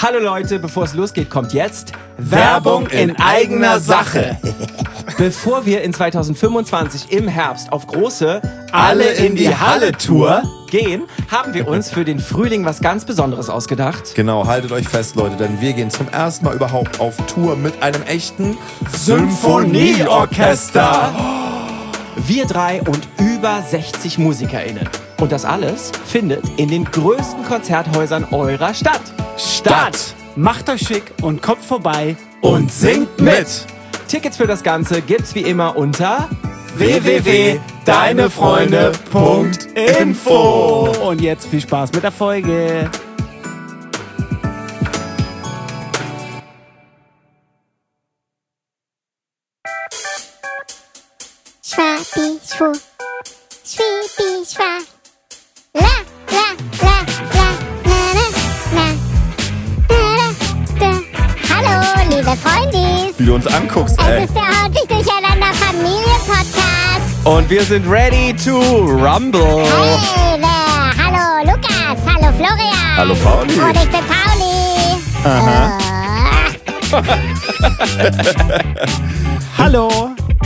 Hallo Leute, bevor es losgeht, kommt jetzt Werbung in eigener Sache. Bevor wir in 2025 im Herbst auf große Alle in die Halle Tour gehen, haben wir uns für den Frühling was ganz Besonderes ausgedacht. Genau, haltet euch fest, Leute, denn wir gehen zum ersten Mal überhaupt auf Tour mit einem echten Symphonieorchester. Wir drei und über 60 MusikerInnen. Und das alles findet in den größten Konzerthäusern eurer Stadt. Macht euch schick und kommt vorbei Und singt mit! Tickets für das Ganze gibt's wie immer unter www.deinefreunde.info. Und jetzt viel Spaß mit der Folge. Schwabi, schwu, schwibi, schwa. La, la, la, la, na, na, na, da, da. Hallo, liebe Freundis. Wie du uns anguckst, Es ey. ist der ordentlich durcheinander Familie-Podcast. Und wir sind ready to rumble. Hey, there. Hallo, Lukas. Hallo, Florian. Hallo, Pauli. Und ich bin Pauli. Hallo.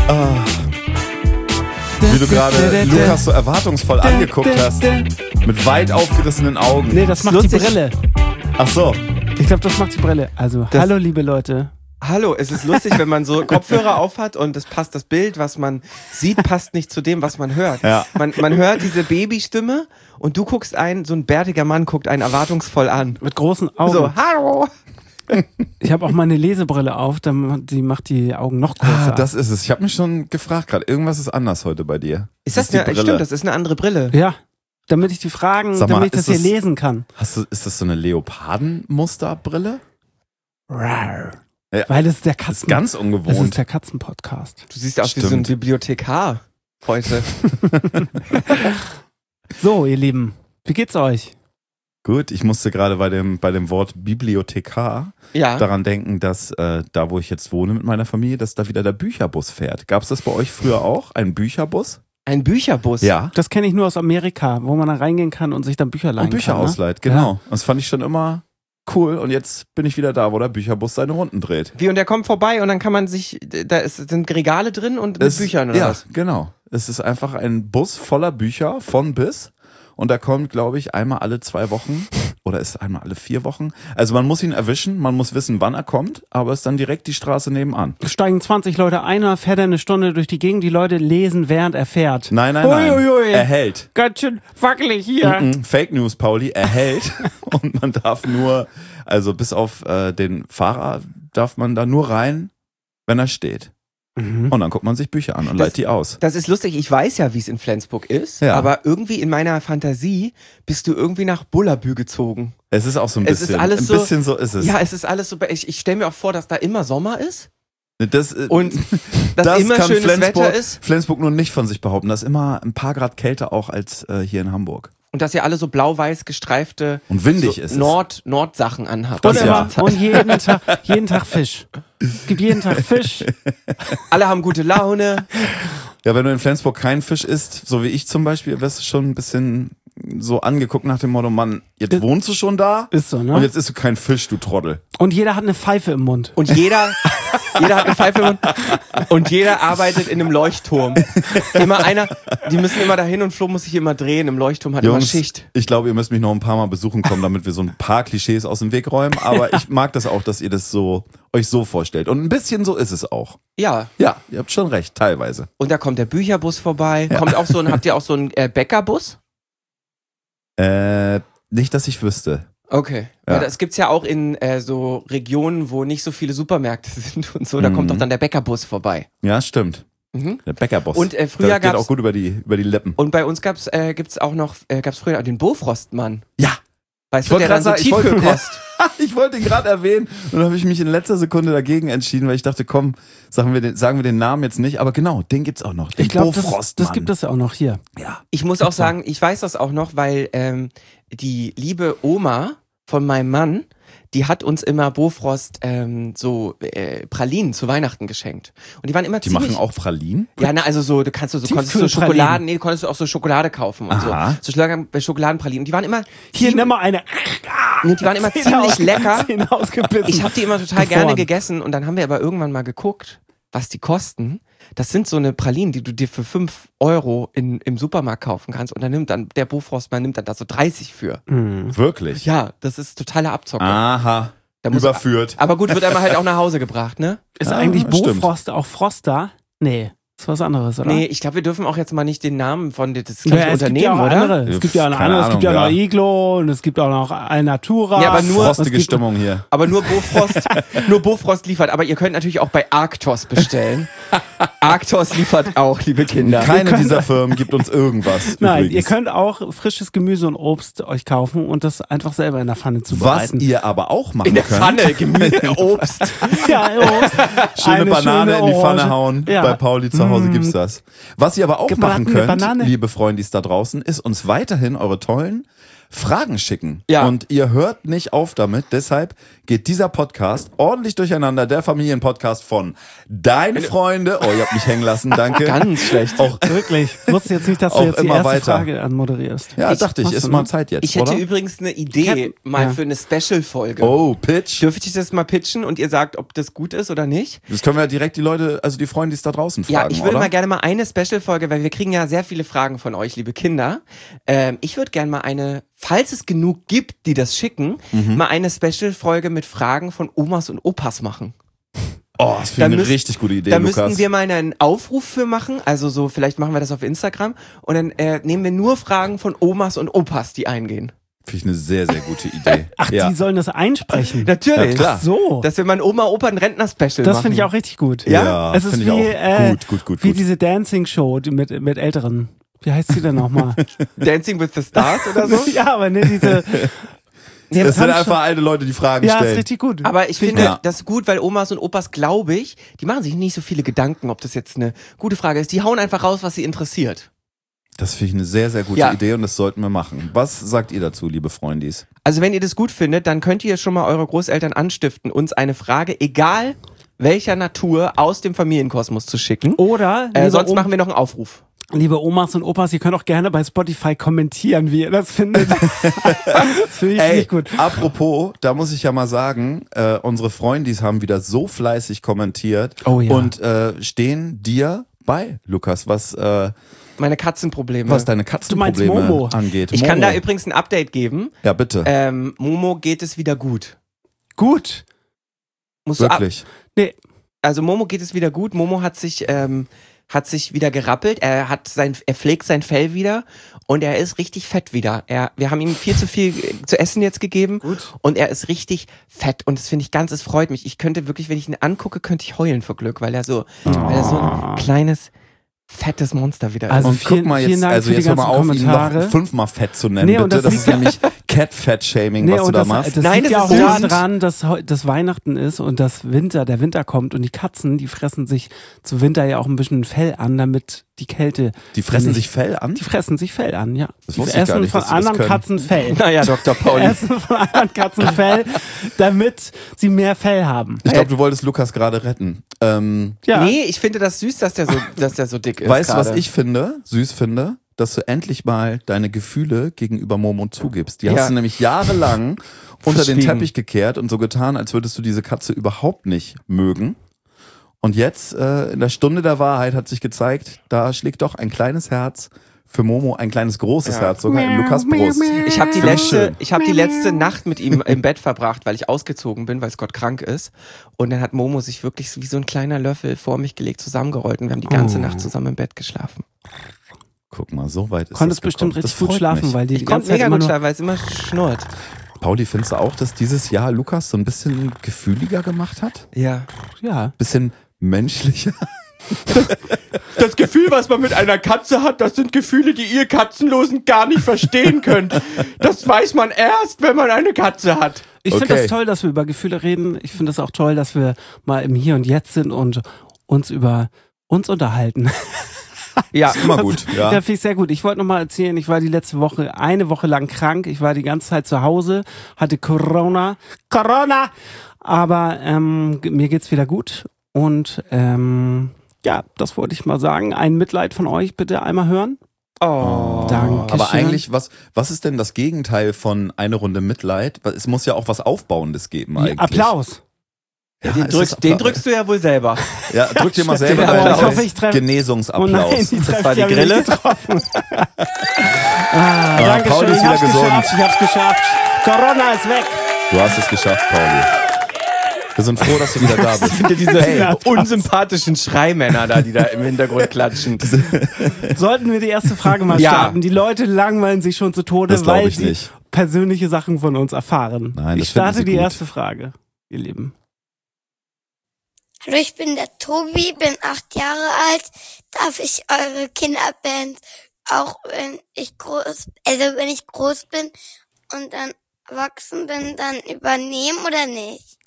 Wie du gerade Lukas so erwartungsvoll angeguckt hast. Mit weit aufgerissenen Augen. Nee, das macht die lustig. Brille. Ach so. Ich glaube, das macht die Brille. Also, hallo liebe Leute. Hallo, es ist lustig, wenn man so Kopfhörer aufhat und das Bild, was man sieht, passt nicht zu dem, was man hört. Ja. Man hört diese Babystimme und du guckst so ein bärtiger Mann guckt einen erwartungsvoll an. Mit großen Augen. So, hallo. Ich habe auch meine Lesebrille auf, die macht die Augen noch größer. Das ist es. Ich habe mich schon gefragt gerade. Irgendwas ist anders heute bei dir. Ist das die eine, Brille. stimmt, das ist eine andere Brille. Ja, damit ich die Fragen, Sag mal, damit ich das ist hier das- lesen kann. Ist das so eine Leopardenmusterbrille? Rar. Ja, Weil es ist der Das Katzen. ist ganz Es ungewohnt. ist der Katzenpodcast. Du siehst aus wie so ein Stimmt. Bibliothekar heute. So, ihr Lieben, wie geht's euch? Gut, ich musste gerade bei dem Wort Bibliothekar Ja. daran denken, dass da, wo ich jetzt wohne mit meiner Familie, dass da wieder der Bücherbus fährt. Gab es das bei euch früher auch? Ein Bücherbus? Ein Bücherbus. Ja. Das kenne ich nur aus Amerika, wo man da reingehen kann und sich dann Bücher leihen Und Bücher kann. Ne? ausleiht, genau. Das fand ich schon immer cool. Und jetzt bin ich wieder da, wo der Bücherbus seine Runden dreht. Wie, und der kommt vorbei und dann kann man sich, sind Regale drin und mit Büchern oder ja, was? genau. Es ist einfach ein Bus voller Bücher von bis. Und da kommt, glaube ich, einmal alle 2 Wochen oder ist einmal alle 4 Wochen. Also man muss ihn erwischen, man muss wissen, wann er kommt, aber es ist dann direkt die Straße nebenan. Es steigen 20 Leute ein, dann fährt er eine Stunde durch die Gegend, die Leute lesen, während er fährt. Nein. Uiuiui. Er hält. Ganz schön wackelig hier. Fake News, Pauli, er hält. Und man darf nur, also bis auf den Fahrer, darf man da nur rein, wenn er steht. Mhm. Und dann guckt man sich Bücher an und leiht die aus. Das ist lustig, ich weiß ja, wie es in Flensburg ist, Ja. aber irgendwie in meiner Fantasie bist du irgendwie nach Bullabü gezogen. Es ist auch so ein Es bisschen, ist alles ein so- bisschen so ist es. Ja, es ist alles so, ich stelle mir auch vor, dass da immer Sommer ist das, und dass das immer kann schönes Flensburg, Wetter ist Flensburg nur nicht von sich behaupten. Das ist immer ein paar Grad kälter auch als hier in Hamburg. und dass ihr alle so blau-weiß gestreifte Und windig so ist es. Nordsachen anhabt. Und, Das immer, ja. und jeden Tag Fisch. Es gibt jeden Tag Fisch. Alle haben gute Laune. Ja, wenn du in Flensburg keinen Fisch isst, so wie ich zum Beispiel, wirst du schon ein bisschen so angeguckt nach dem Motto, Mann, jetzt wohnst du schon da Ist so, und ne? jetzt isst du keinen Fisch, du Trottel. Und jeder hat eine Pfeife im Mund. Und jeder hat eine Pfeife im Mund und jeder arbeitet in einem Leuchtturm. Die müssen immer dahin und Flo muss sich immer drehen. Im Leuchtturm hat immer Schicht. ich glaube, ihr müsst mich noch ein paar Mal besuchen kommen, damit wir so ein paar Klischees aus dem Weg räumen. Aber ich mag das auch, dass ihr das so euch so vorstellt. Und ein bisschen so ist es auch. Ja, Ja, ihr habt schon recht, teilweise. und da kommt der Bücherbus vorbei. Kommt auch habt ihr auch so einen Bäckerbus? Nicht, dass ich wüsste. Okay. Ja. Weil das gibt's ja auch in so Regionen, wo nicht so viele Supermärkte sind und so. Da kommt doch dann der Bäckerbus vorbei. Ja, stimmt. Mhm. Der Bäckerboss. Und früher der geht gab's auch gut über die Lippen. und bei uns gab's auch noch gab's früher den Bofrostmann. Ja. Weißt du, wollte der dann so grad sagen, ich wollte- Tiefkühlkost. Ich wollte ihn gerade erwähnen und dann habe ich mich in letzter Sekunde dagegen entschieden, weil ich dachte, komm, sagen wir den Namen jetzt nicht, aber genau, den gibt's auch noch. Den Ich glaube, das Bofrostmann. gibt es ja auch noch hier. Ja. Ich muss auch sagen, ich weiß das auch noch, weil die liebe Oma von meinem Mann, die hat uns immer Bofrost Pralinen zu Weihnachten geschenkt. Und die waren immer Die ziemlich... machen auch Pralinen? Ja, konntest du Schokoladen, konntest du auch so Schokolade kaufen und Aha. so Schokoladenpralinen. Und die waren immer... Hier, nimm mal eine. Die waren immer ziemlich lecker. Zähne ausgebissen. Ich habe die immer total gerne gegessen und dann haben wir aber irgendwann mal geguckt, was die kosten. Das sind so eine Pralinen, die du dir für 5 € im Supermarkt kaufen kannst und dann nimmt der Bofrostmann nimmt dann da so 30 für. Wirklich? Ja, das ist totale Abzocke. Aha. Da muss- Überführt. Aber gut, wird einmal halt auch nach Hause gebracht, ne? Ist Ja, eigentlich stimmt. Bofrost auch Froster? Nee, ist was anderes, oder? Nee, ich glaube, wir dürfen auch jetzt mal nicht den Namen von das ist Ja, glaub ich, es gibt ja Unternehmen, auch oder? andere. Es gibt ja auch noch Keine andere. Es gibt ja auch noch Ahnung, ja. Iglo und es gibt auch noch Alnatura. Ja, aber nur- Es Frostige gibt- Stimmung hier. Aber nur Bofrost liefert. Aber ihr könnt natürlich auch bei Arctos bestellen. Arctos liefert auch, liebe Kinder. Keine dieser Firmen gibt uns irgendwas. Nein, übrigens. ihr könnt auch frisches Gemüse und Obst euch kaufen und das einfach selber in der Pfanne Was zubereiten. ihr aber auch machen In der könnt. Pfanne, Gemüse, Obst. Ja, Obst. Schöne Eine Banane schöne in die Pfanne Orange. hauen. Ja. Bei Pauli zu Hause gibt's das. Was ihr aber auch machen Gebratene könnt, Banane. liebe Freundis da draußen, ist uns weiterhin eure tollen Fragen schicken. Ja. Und ihr hört nicht auf damit. Deshalb geht dieser Podcast ordentlich durcheinander. Der Familienpodcast von Deine Freunde. Oh, ihr habt mich hängen lassen. Danke. Ganz schlecht. Auch, Wirklich. Ich wusste jetzt nicht, dass du Auch jetzt die immer erste weiter. Frage anmoderierst. ja, dachte ich, machst ist du, mal ne? Zeit jetzt, Ich hätte oder? übrigens eine Idee mal für eine Special-Folge. Oh, Pitch. Dürfte ich das mal pitchen und ihr sagt, ob das gut ist oder nicht? Das können wir ja direkt die Leute, also die Freundis da draußen fragen, Ja, ich würde oder? mal gerne mal eine Special-Folge, weil wir kriegen ja sehr viele Fragen von euch, liebe Kinder. Ich würde gerne mal eine, falls es genug gibt, die das schicken, mal eine Special-Folge mit Fragen von Omas und Opas machen. Oh, das finde ich Da eine müsst- richtig gute Idee, Da Lukas. müssten wir mal einen Aufruf für machen, also so, vielleicht machen wir das auf Instagram und dann nehmen wir nur Fragen von Omas und Opas, die eingehen. Finde ich eine sehr, sehr gute Idee. Ach, ja. die sollen das einsprechen. Natürlich. Ja, klar. Ach so. Dass wir mal ein Oma-Opa ein Rentner-Special machen. Das finde ich auch richtig gut. Ja, Es ist finde ich wie, auch. Gut. wie diese Dancing-Show mit Älteren. Wie heißt sie denn nochmal? Dancing with the Stars oder so. Ja, aber ne, diese. Nee, Das sind haben einfach schon- alte Leute, die Fragen Ja, ist stellen. richtig gut. Aber ich finde Ja. das gut, weil Omas und Opas, glaube ich, die machen sich nicht so viele Gedanken, ob das jetzt eine gute Frage ist. Die hauen einfach raus, was sie interessiert. Das finde ich eine sehr, sehr gute Ja. Idee und das sollten wir machen. Was sagt ihr dazu, liebe Freundis? Also wenn ihr das gut findet, dann könnt ihr schon mal eure Großeltern anstiften, uns eine Frage, egal welcher Natur, aus dem Familienkosmos zu schicken. Oder, Sonst machen wir noch einen Aufruf. liebe Omas und Opas, ihr könnt auch gerne bei Spotify kommentieren, wie ihr das findet. Das finde ich richtig gut. Apropos, da muss ich ja mal sagen, unsere Freundis haben wieder so fleißig kommentiert Oh ja. und stehen dir bei, Lukas, was Meine Katzenprobleme. deine meinst Katzenprobleme Momo? angeht. Ich kann Momo. da übrigens ein Update geben. Ja, bitte. Momo geht es wieder gut. Gut. Musst du Wirklich. Also Momo geht es wieder gut. Momo hat sich wieder gerappelt. Er pflegt sein Fell wieder und er ist richtig fett wieder. Wir haben ihm viel zu viel zu essen jetzt gegeben und er ist richtig fett und das finde ich ganz, es freut mich. Ich könnte wirklich, wenn ich ihn angucke, könnte ich heulen vor Glück, weil er so ein kleines, fettes Monster wieder ist. Also Und vielen- guck mal vielen jetzt, Dank also für die jetzt hör mal ganzen auf, ihn Kommentare. noch 5-mal fett zu nennen, Nee, und bitte. das Das ist nämlich Cat-Fat-Shaming, was du und da das, machst. das Nein, liegt ja das auch ist süß. daran, dass Weihnachten ist und der Winter kommt und die Katzen, die fressen sich zu Winter ja auch ein bisschen Fell an, damit die Kälte. Die fressen nicht- sich Fell an? Die fressen sich Fell an, ja. Das Die wusste ich gar essen nicht, von dass sie das anderen können. Katzen Fell. Naja, Dr. Die Pauli. essen von anderen Katzen Fell, damit sie mehr Fell haben. Ich glaube, du wolltest Lukas gerade retten. Ja. Nee, ich finde das süß, dass der so dick ist. Weißt du, was gerade. ich süß finde? Dass du endlich mal deine Gefühle gegenüber Momo zugibst. Die Ja. hast du nämlich jahrelang unter den Verschwiegen. Teppich gekehrt und so getan, als würdest du diese Katze überhaupt nicht mögen. Und jetzt, in der Stunde der Wahrheit, hat sich gezeigt, da schlägt doch ein kleines Herz für Momo, ein kleines großes Ja. Herz sogar in Lukas Brust. Ich habe Finde ich schön. die letzte Nacht mit ihm im Bett verbracht, weil ich ausgezogen bin, weil Scott krank ist. Und dann hat Momo sich wirklich wie so ein kleiner Löffel vor mich gelegt, zusammengerollt und wir haben die ganze Nacht zusammen im Bett geschlafen. Guck mal, so weit ist Konntest das gekommen. bestimmt richtig Das gut freut schlafen, mich. weil die Ich konnte ganze Zeit mega immer gut nur schlafen, weil es immer schnurrt. Pauli, findest du auch, dass dieses Jahr Lukas so ein bisschen gefühliger gemacht hat? Ja. ja. Bisschen menschlicher? Das Gefühl, was man mit einer Katze hat, das sind Gefühle, die ihr Katzenlosen gar nicht verstehen könnt. Das weiß man erst, wenn man eine Katze hat. Ich finde Okay. das toll, dass wir über Gefühle reden. Ich finde es auch toll, dass wir mal im Hier und Jetzt sind und uns über uns unterhalten. Ja. Ist immer gut, ja. Ja, finde ich sehr gut. Ich wollte noch mal erzählen, ich war die letzte Woche, eine Woche lang krank. Ich war die ganze Zeit zu Hause, hatte Corona. Aber mir geht's wieder gut. Und ja, das wollte ich mal sagen. Ein Mitleid von euch bitte einmal hören. Oh. Danke. Aber eigentlich, was ist denn das Gegenteil von eine Runde Mitleid? Weil es muss ja auch was Aufbauendes geben eigentlich. Applaus. Ja, Den drückst du ja wohl selber. Ja, drück dir mal selber Ja, einen ich Applaus. hoffe, ich treffe- Genesungsapplaus. Oh nein, Das war die Grille. Danke Pauli schön, ist ich hab's wieder gesund. geschafft, ich hab's geschafft. Corona ist weg. Du hast es geschafft, Pauli. Wir sind froh, dass du wieder da bist. Sind ja diese unsympathischen Schreimänner da, die da im Hintergrund klatschen. Sollten wir die erste Frage mal Ja. starten? Die Leute langweilen sich schon zu Tode, Das glaub weil ich sie nicht. persönliche Sachen von uns erfahren. Nein, das ich finden starte sie die gut. erste Frage, ihr Lieben. Hallo, ich bin der Tobi, bin 8 Jahre alt. Darf ich eure Kinderband auch wenn ich groß bin und dann erwachsen bin, dann übernehmen oder nicht?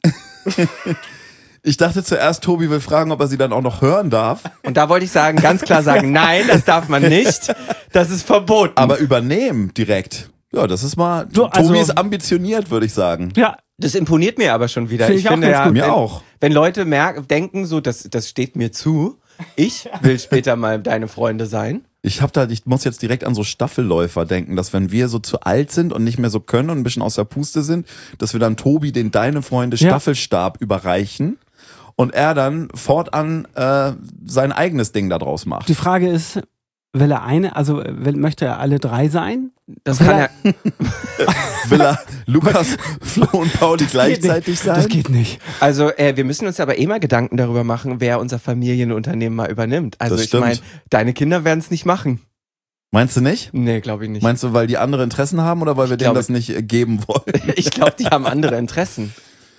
Ich dachte zuerst, Tobi will fragen, ob er sie dann auch noch hören darf. Und da wollte ich sagen, ganz klar sagen, nein, das darf man nicht. Das ist verboten. Aber übernehmen direkt. Ja, das ist mal. Du, also- Tobi ist ambitioniert, würde ich sagen. Ja, Das imponiert mir aber schon wieder. Finde ich auch ganz gut. Mir wenn, auch. Wenn Leute denken so, das steht mir zu, ich will später mal deine Freunde sein. Ich muss jetzt direkt an so Staffelläufer denken, dass wenn wir so zu alt sind und nicht mehr so können und ein bisschen aus der Puste sind, dass wir dann Tobi den Deine Freunde Ja. Staffelstab überreichen und er dann fortan sein eigenes Ding da draus macht. die Frage ist, will er möchte er alle drei sein? Das kann er. Will er Lukas, Flo und Pauli gleichzeitig sein? Das geht nicht. Also wir müssen uns aber mal Gedanken darüber machen, wer unser Familienunternehmen mal übernimmt. Also Das ich stimmt. meine, deine Kinder werden es nicht machen. Meinst du nicht? Nee, glaube ich nicht. Meinst du, weil die andere Interessen haben oder weil wir denen glaube- das nicht geben wollen? Ich glaube, die haben andere Interessen.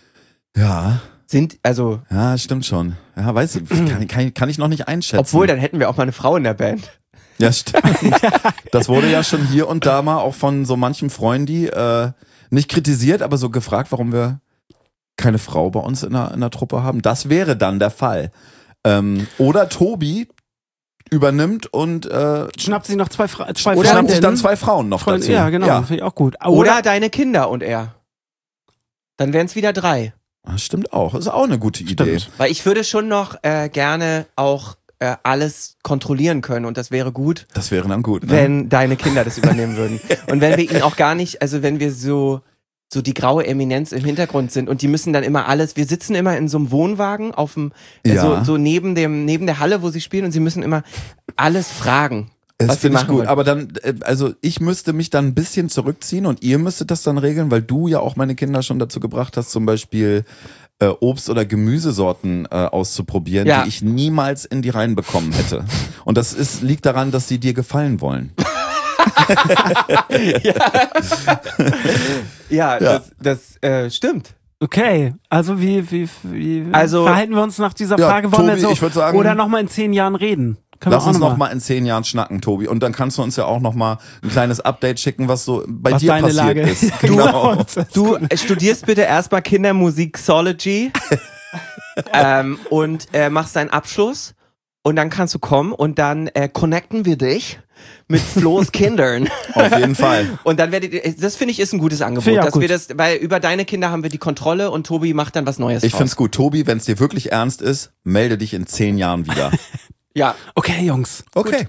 Ja, Also, stimmt schon. Ja, weiß ich, kann ich noch nicht einschätzen. obwohl, dann hätten wir auch mal eine Frau in der Band. Ja, stimmt. Das wurde ja schon hier und da mal auch von so manchen Freunden nicht kritisiert, aber so gefragt, warum wir keine Frau bei uns in der Truppe haben. Das wäre dann der Fall. Oder Tobi übernimmt und Schnappt sich noch zwei schnappt sich Freundinnen. dann 2 Frauen noch dazu. Ja, genau, finde ich auch gut. Oder deine Kinder und er. Dann wären es wieder 3. Das stimmt auch. Ist auch eine gute Idee. Stimmt. Weil ich würde schon noch gerne auch alles kontrollieren können und das wäre gut, Das wäre dann gut. Ne? wenn deine Kinder das übernehmen würden. Und wenn wir ihn auch gar nicht, also wenn wir so die graue Eminenz im Hintergrund sind und die müssen dann immer alles, wir sitzen immer in so einem Wohnwagen auf dem, Ja. so neben der Halle, wo sie spielen und sie müssen immer alles fragen. Das was sie finde ich machen gut. wollen. Aber dann, also ich müsste mich dann ein bisschen zurückziehen und ihr müsstet das dann regeln, weil du ja auch meine Kinder schon dazu gebracht hast, zum Beispiel Obst- oder Gemüsesorten auszuprobieren, Ja. die ich niemals in die Reihen bekommen hätte. Und das liegt daran, dass sie dir gefallen wollen. Ja, Ja. das stimmt. Okay, also wie Also- verhalten wir uns nach dieser Ja, Frage? Wollen Tobi, wir ich würd sagen- oder nochmal in 10 Jahren reden? Können Lass wir auch uns noch noch mal in 10 Jahren schnacken, Tobi. Und dann kannst du uns ja auch noch mal ein kleines Update schicken, was so bei Was dir deine passiert Lage ist. ist. Genau. Du studierst bitte erstmal Kindermusikology und machst deinen Abschluss und dann kannst du kommen und dann connecten wir dich mit Flo's Kindern. Auf jeden Fall. Und dann das finde ich ist ein gutes Angebot, Finde ich auch dass gut. wir das, weil über deine Kinder haben wir die Kontrolle und Tobi macht dann was Neues Ich draus. find's gut. Tobi, wenn es dir wirklich ernst ist, melde dich in 10 Jahren wieder. Ja, Okay, Jungs. Okay.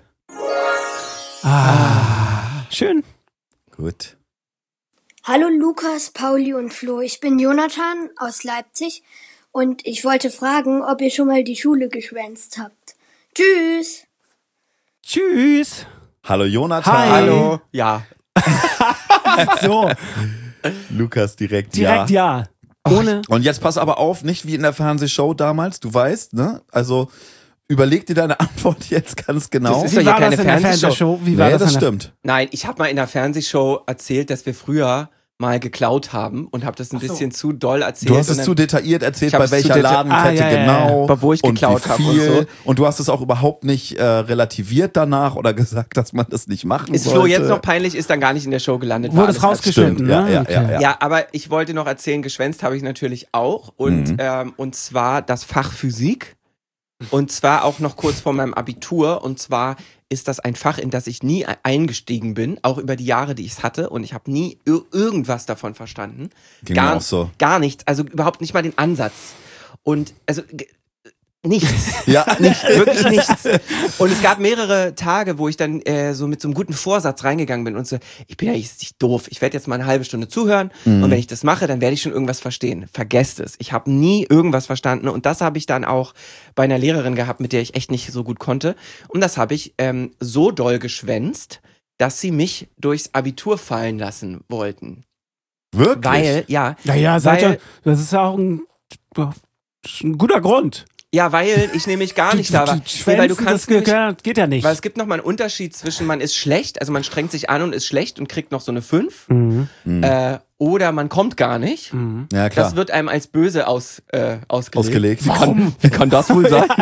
Schön. Gut. Hallo Lukas, Pauli und Flo. Ich bin Jonathan aus Leipzig und ich wollte fragen, ob ihr schon mal die Schule geschwänzt habt. Tschüss! Tschüss. Hallo Jonathan. Hi. hallo. Ja. So, Lukas direkt direkt ja. Ohne. Und jetzt pass aber auf, nicht wie in der Fernsehshow damals, du weißt, ne? Also überleg dir deine Antwort jetzt ganz genau. Das ist Wie doch hier war keine das in der Fernsehshow. Fernsehshow? Wie war Nee, das? das in der- stimmt. Nein, ich habe mal in der Fernsehshow erzählt, dass wir früher mal geklaut haben und habe das ein bisschen zu doll erzählt. Du hast und es dann- zu detailliert erzählt, Ich hab bei es zu welcher Ladenkette ja, ja, ja. genau. Aber wo ich und geklaut wie habe und viel. so. Und du hast es auch überhaupt nicht relativiert danach oder gesagt, dass man das nicht machen Ist sollte. Flo jetzt noch peinlich, ist dann gar nicht in der Show gelandet. Wurde war es alles rausgeschnitten, Stimmt, ne? ja, Okay. ja. Ja, aber ich wollte noch erzählen, geschwänzt habe ich natürlich auch. Und zwar das Fach Physik. Und zwar auch noch kurz vor meinem Abitur. Und zwar ist das ein Fach, in das ich nie eingestiegen bin, auch über die Jahre, die ich es hatte. Und ich habe nie irgendwas davon verstanden. Ging mir auch so. Gar nichts. Also überhaupt nicht mal den Ansatz. Und also nichts. Ja, Wirklich nichts. Und es gab mehrere Tage, wo ich dann so mit so einem guten Vorsatz reingegangen bin und so, ich bin ja nicht doof, ich werde jetzt mal eine halbe Stunde zuhören und wenn ich das mache, dann werde ich schon irgendwas verstehen. Vergesst es. Ich habe nie irgendwas verstanden und das habe ich dann auch bei einer Lehrerin gehabt, mit der ich echt nicht so gut konnte. Und das habe ich so doll geschwänzt, dass sie mich durchs Abitur fallen lassen wollten. Wirklich? Weil, ja. Naja, weil, das ist ja auch ein guter Grund. Ja, weil ich nämlich gar nicht da war. Nee, weil du kannst das geht ja nicht. Weil es gibt noch mal einen Unterschied zwischen man ist schlecht, also man strengt sich an und ist schlecht und kriegt noch so eine 5, oder man kommt gar nicht. Ja, klar. Das wird einem als böse ausgelegt. Warum? Wie kann das wohl sein?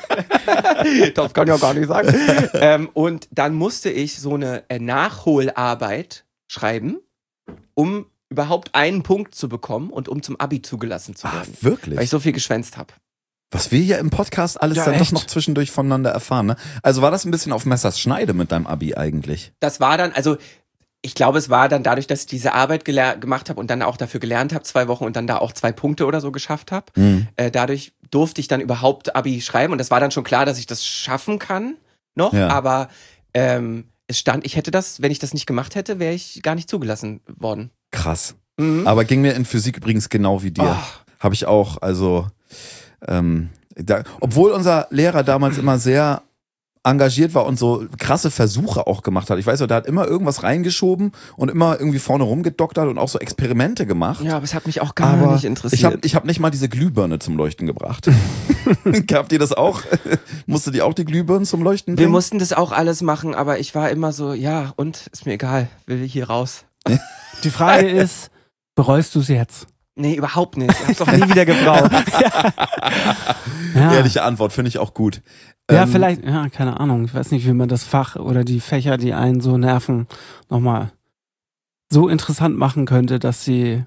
Das kann ja gar nicht sein. Und dann musste ich so eine Nachholarbeit schreiben, um überhaupt einen Punkt zu bekommen und um zum Abi zugelassen zu werden. Wirklich? Weil ich so viel geschwänzt habe. Was wir hier im Podcast alles Ja, dann echt? doch noch zwischendurch voneinander erfahren, ne? Also war das ein bisschen auf Messers Schneide mit deinem Abi eigentlich? Das war dann, also ich glaube, es war dann dadurch, dass ich diese Arbeit gemacht habe und dann auch dafür gelernt habe, 2 Wochen und dann da auch 2 Punkte oder so geschafft habe. Dadurch durfte ich dann überhaupt Abi schreiben und das war dann schon klar, dass ich das schaffen kann noch, Ja. aber es stand, ich hätte das, wenn ich das nicht gemacht hätte, wäre ich gar nicht zugelassen worden. Krass. Mhm. Aber ging mir in Physik übrigens genau wie dir. Habe ich auch, also obwohl unser Lehrer damals immer sehr engagiert war und so krasse Versuche auch gemacht hat. Ich weiß ja, der hat immer irgendwas reingeschoben und immer irgendwie vorne rumgedoktert und auch so Experimente gemacht. Ja, aber es hat mich auch gar nicht interessiert. Ich hab nicht mal diese Glühbirne zum Leuchten gebracht. Habt ihr das auch? Musstet ihr auch die Glühbirnen zum Leuchten Wir bringen? mussten das auch alles machen, aber ich war immer so, ja, und ist mir egal, will ich hier raus. Die Frage ist, bereust du es jetzt? Nee, überhaupt nicht. Ich hab's doch nie wieder gebraucht. Ja. Ehrliche Antwort, finde ich auch gut. Ja, vielleicht, ja, keine Ahnung. Ich weiß nicht, wie man das Fach oder die Fächer, die einen so nerven, nochmal so interessant machen könnte, dass sie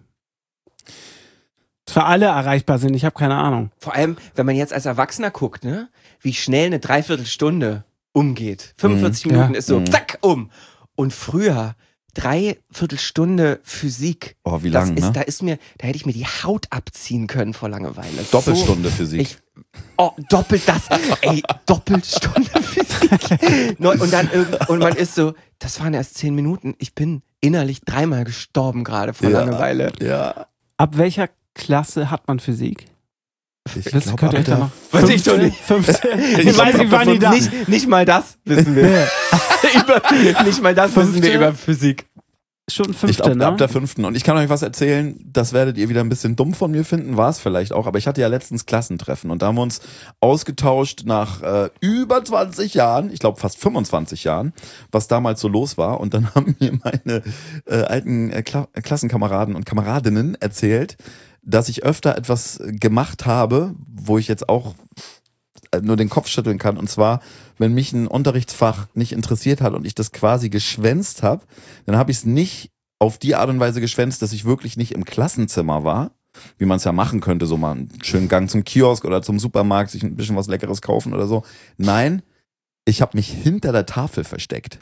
für alle erreichbar sind. Ich habe keine Ahnung. Vor allem, wenn man jetzt als Erwachsener guckt, ne, wie schnell eine Dreiviertelstunde umgeht. 45 Minuten ist so, zack, um. Und früher, 3/4 Stunde Physik. Oh, wie lang, ne? Da hätte ich mir die Haut abziehen können vor Langeweile. Doppelstunde Physik. Doppelt das. Ey, Doppelstunde Physik. Und man ist so, das waren erst 10 Minuten. Ich bin innerlich 3-mal gestorben gerade vor Langeweile. Ja. Ab welcher Klasse hat man Physik? Ich Das glaub, könnt ihr ab euch da der noch. Weiß ich doch nicht. 15. Ich Ich weiß glaub, nicht, wann die da. Nicht mal das wissen wir. Nicht mal das wissen wir über Physik. Schon Ich 5. glaube, Ne? ab der 5. Und ich kann euch was erzählen, das werdet ihr wieder ein bisschen dumm von mir finden, war es vielleicht auch, aber ich hatte ja letztens Klassentreffen und da haben wir uns ausgetauscht nach über 20 Jahren, ich glaube fast 25 Jahren, was damals so los war und dann haben mir meine alten Klassenkameraden und Kameradinnen erzählt, dass ich öfter etwas gemacht habe, wo ich jetzt auch nur den Kopf schütteln kann. Und zwar, wenn mich ein Unterrichtsfach nicht interessiert hat und ich das quasi geschwänzt habe, dann habe ich es nicht auf die Art und Weise geschwänzt, dass ich wirklich nicht im Klassenzimmer war, wie man es ja machen könnte, so mal einen schönen Gang zum Kiosk oder zum Supermarkt, sich ein bisschen was Leckeres kaufen oder so. Nein, ich habe mich hinter der Tafel versteckt.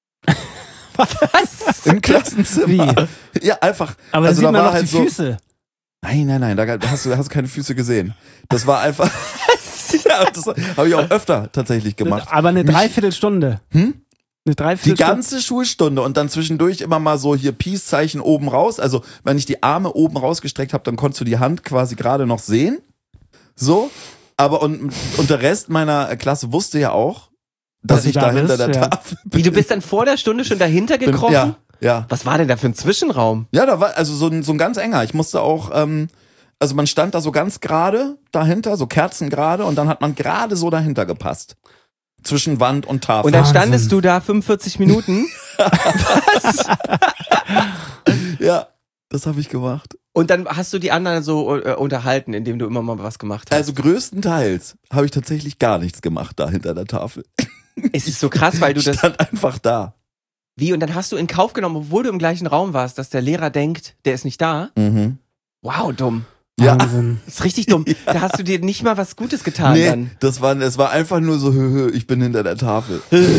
Was? Im Klassenzimmer. Wie? Ja, einfach. Aber also da sieht da man war noch halt die so, Füße. Nein, da hast du keine Füße gesehen. Das war einfach. Ja, das habe ich auch öfter tatsächlich gemacht. Aber eine Dreiviertelstunde. Hm? Eine Die Dreiviertelstunde. ganze Schulstunde und dann zwischendurch immer mal so hier Peace-Zeichen oben raus. Also wenn ich die Arme oben rausgestreckt habe, dann konntest du die Hand quasi gerade noch sehen. So. Aber und der Rest meiner Klasse wusste ja auch, dass ich da hinter der Tafel bin. Wie, du bist dann vor der Stunde schon dahinter gekrochen? Ja. Was war denn da für ein Zwischenraum? Ja, da war also so ein ganz enger. Ich musste auch, also man stand da so ganz gerade dahinter, so kerzengerade und dann hat man gerade so dahinter gepasst. Zwischen Wand und Tafel. Und dann standest du da 45 Minuten Was? Ja, das habe ich gemacht. und dann hast du die anderen so unterhalten, indem du immer mal was gemacht hast. Also größtenteils habe ich tatsächlich gar nichts gemacht da hinter der Tafel. Es ist so krass, weil du Ich das... stand einfach da. Wie? Und dann hast du in Kauf genommen, obwohl du im gleichen Raum warst, dass der Lehrer denkt, der ist nicht da? Mhm. Wow, dumm. Ja. Wahnsinn. Das ist richtig dumm. Da hast du dir nicht mal was Gutes getan Nee, dann. es war einfach nur so, ich bin hinter der Tafel.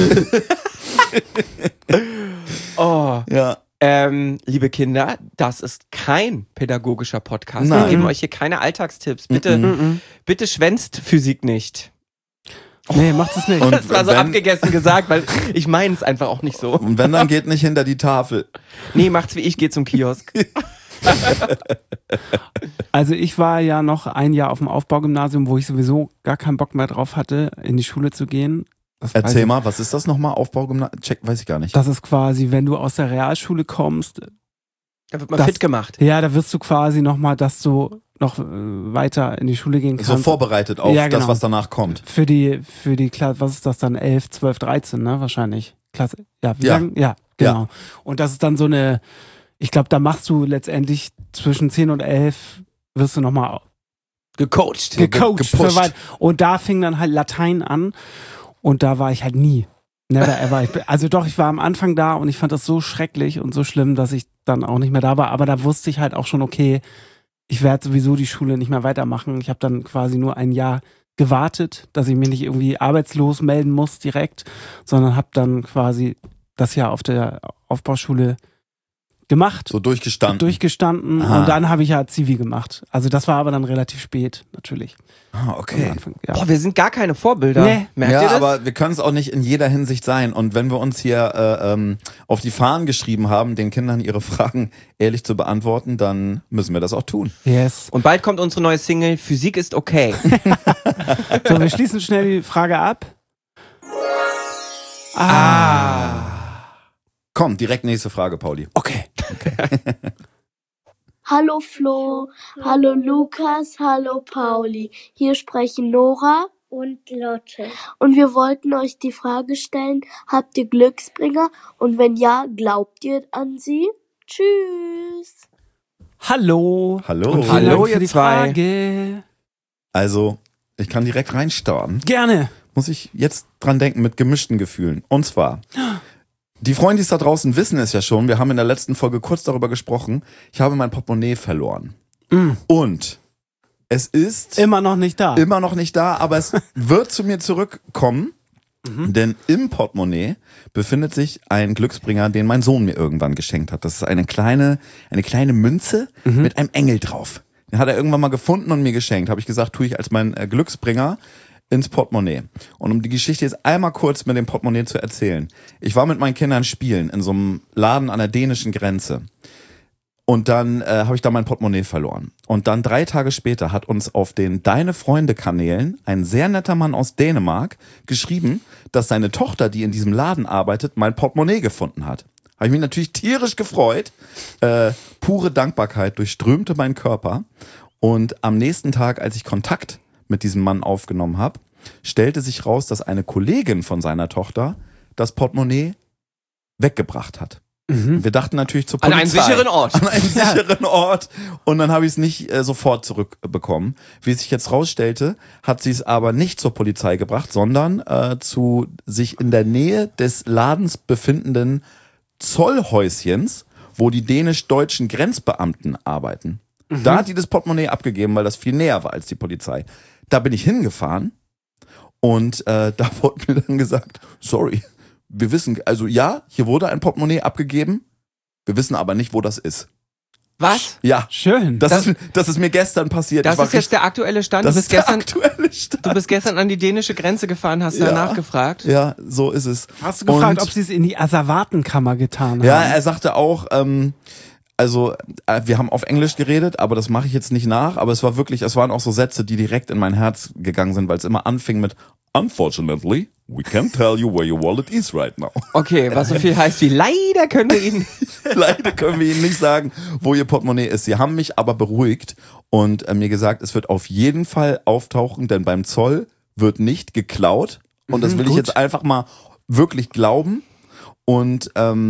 Oh. Ja. Liebe Kinder, das ist kein pädagogischer Podcast. Wir Nein. geben euch hier keine Alltagstipps. Bitte schwänzt Physik nicht. Nee, macht es nicht. Und Das war so wenn- abgegessen gesagt, weil ich meine es einfach auch nicht so. Und wenn, dann geht nicht hinter die Tafel. Nee, macht's wie ich, geh zum Kiosk. Also ich war ja noch ein Jahr auf dem Aufbaugymnasium, wo ich sowieso gar keinen Bock mehr drauf hatte, in die Schule zu gehen. Das weiß Erzähl ich. mal, was ist das nochmal? Aufbaugymnasium? Check, weiß ich gar nicht. Das ist quasi, wenn du aus der Realschule kommst, Da wird man Das- fit gemacht. ja, da wirst du quasi nochmal, dass du noch weiter in die Schule gehen kannst. So vorbereitet auf Ja, genau. das, was danach kommt. Für die Klasse, was ist das dann? 11, 12, 13, ne? Wahrscheinlich. Klasse. Ja, wie Ja. lang? Ja, genau. Und das ist dann so eine, ich glaube, da machst du letztendlich zwischen 10 und 11 wirst du nochmal Gecoacht. gecoacht. gepusht. Für weit. Und da fing dann halt Latein an und da war ich halt nie. Never ever. Ich war am Anfang da und ich fand das so schrecklich und so schlimm, dass ich dann auch nicht mehr da war. Aber da wusste ich halt auch schon, okay, ich werde sowieso die Schule nicht mehr weitermachen. Ich habe dann quasi nur ein Jahr gewartet, dass ich mich nicht irgendwie arbeitslos melden muss direkt, sondern habe dann quasi das Jahr auf der Aufbauschule gemacht, So durchgestanden. Aha. Und dann habe ich ja Zivi gemacht. Also das war aber dann relativ spät, natürlich. Ah, Am okay. Anfang, ja. Boah, wir sind gar keine Vorbilder. Nee. Merkt ihr Ja, das? aber wir können es auch nicht in jeder Hinsicht sein. Und wenn wir uns hier auf die Fahnen geschrieben haben, den Kindern ihre Fragen ehrlich zu beantworten, dann müssen wir das auch tun. Yes. Und bald kommt unsere neue Single, Physik ist okay. So, wir schließen schnell die Frage ab. Komm, direkt nächste Frage, Pauli. Okay. Hallo Flo, hallo Lukas, hallo Pauli. Hier sprechen Nora Und Lotte. und wir wollten euch die Frage stellen, habt ihr Glücksbringer und wenn ja, glaubt ihr an sie? Tschüss. Hallo. Hallo. Und vielen Hallo, Dank für ihr die zwei. Frage. Also, ich kann direkt reinstarten. Gerne. Muss ich jetzt dran denken mit gemischten Gefühlen. Und zwar, die Freundis da draußen wissen es ja schon, wir haben in der letzten Folge kurz darüber gesprochen, ich habe mein Portemonnaie verloren. Und es ist Immer noch nicht da. immer noch nicht da, aber es wird zu mir zurückkommen, denn im Portemonnaie befindet sich ein Glücksbringer, den mein Sohn mir irgendwann geschenkt hat. Das ist eine kleine Münze mit einem Engel drauf. Den hat er irgendwann mal gefunden und mir geschenkt. Habe ich gesagt, tue ich als mein Glücksbringer ins Portemonnaie. Und um die Geschichte jetzt einmal kurz mit dem Portemonnaie zu erzählen. Ich war mit meinen Kindern spielen in so einem Laden an der dänischen Grenze. Und dann habe ich da mein Portemonnaie verloren. Und dann 3 Tage später hat uns auf den Deine-Freunde-Kanälen ein sehr netter Mann aus Dänemark geschrieben, dass seine Tochter, die in diesem Laden arbeitet, mein Portemonnaie gefunden hat. Habe ich mich natürlich tierisch gefreut. Pure Dankbarkeit durchströmte meinen Körper. Und am nächsten Tag, als ich Kontakt mit diesem Mann aufgenommen habe, stellte sich raus, dass eine Kollegin von seiner Tochter das Portemonnaie weggebracht hat. Wir dachten natürlich zur An Polizei. einen sicheren Ort. An einen sicheren Ort. Und dann habe ich es nicht sofort zurückbekommen. Wie es sich jetzt rausstellte, hat sie es aber nicht zur Polizei gebracht, sondern zu sich in der Nähe des Ladens befindenden Zollhäuschens, wo die dänisch-deutschen Grenzbeamten arbeiten. Da hat die das Portemonnaie abgegeben, weil das viel näher war als die Polizei. Da bin ich hingefahren und da wurde mir dann gesagt, sorry, wir wissen, also ja, hier wurde ein Portemonnaie abgegeben, wir wissen aber nicht, wo das ist. Was? Ja, Schön. das ist mir gestern passiert. Das Ich war ist jetzt der aktuelle Stand. das Du ist bist, der gestern, aktuelle Stand. du bist gestern an die dänische Grenze gefahren, hast Ja. danach gefragt. Ja, so ist es. Hast du gefragt, Und- ob sie es in die Asservatenkammer getan haben? Ja, er sagte auch, wir haben auf Englisch geredet, aber das mache ich jetzt nicht nach, aber es waren auch so Sätze, die direkt in mein Herz gegangen sind, weil es immer anfing mit Unfortunately, we can't tell you where your wallet is right now. Okay, was so viel heißt wie leider können wir ihn. Leider können wir Ihnen nicht sagen, wo Ihr Portemonnaie ist. Sie haben mich aber beruhigt und mir gesagt, es wird auf jeden Fall auftauchen, denn beim Zoll wird nicht geklaut. Und das will ich gut. jetzt einfach mal wirklich glauben. Und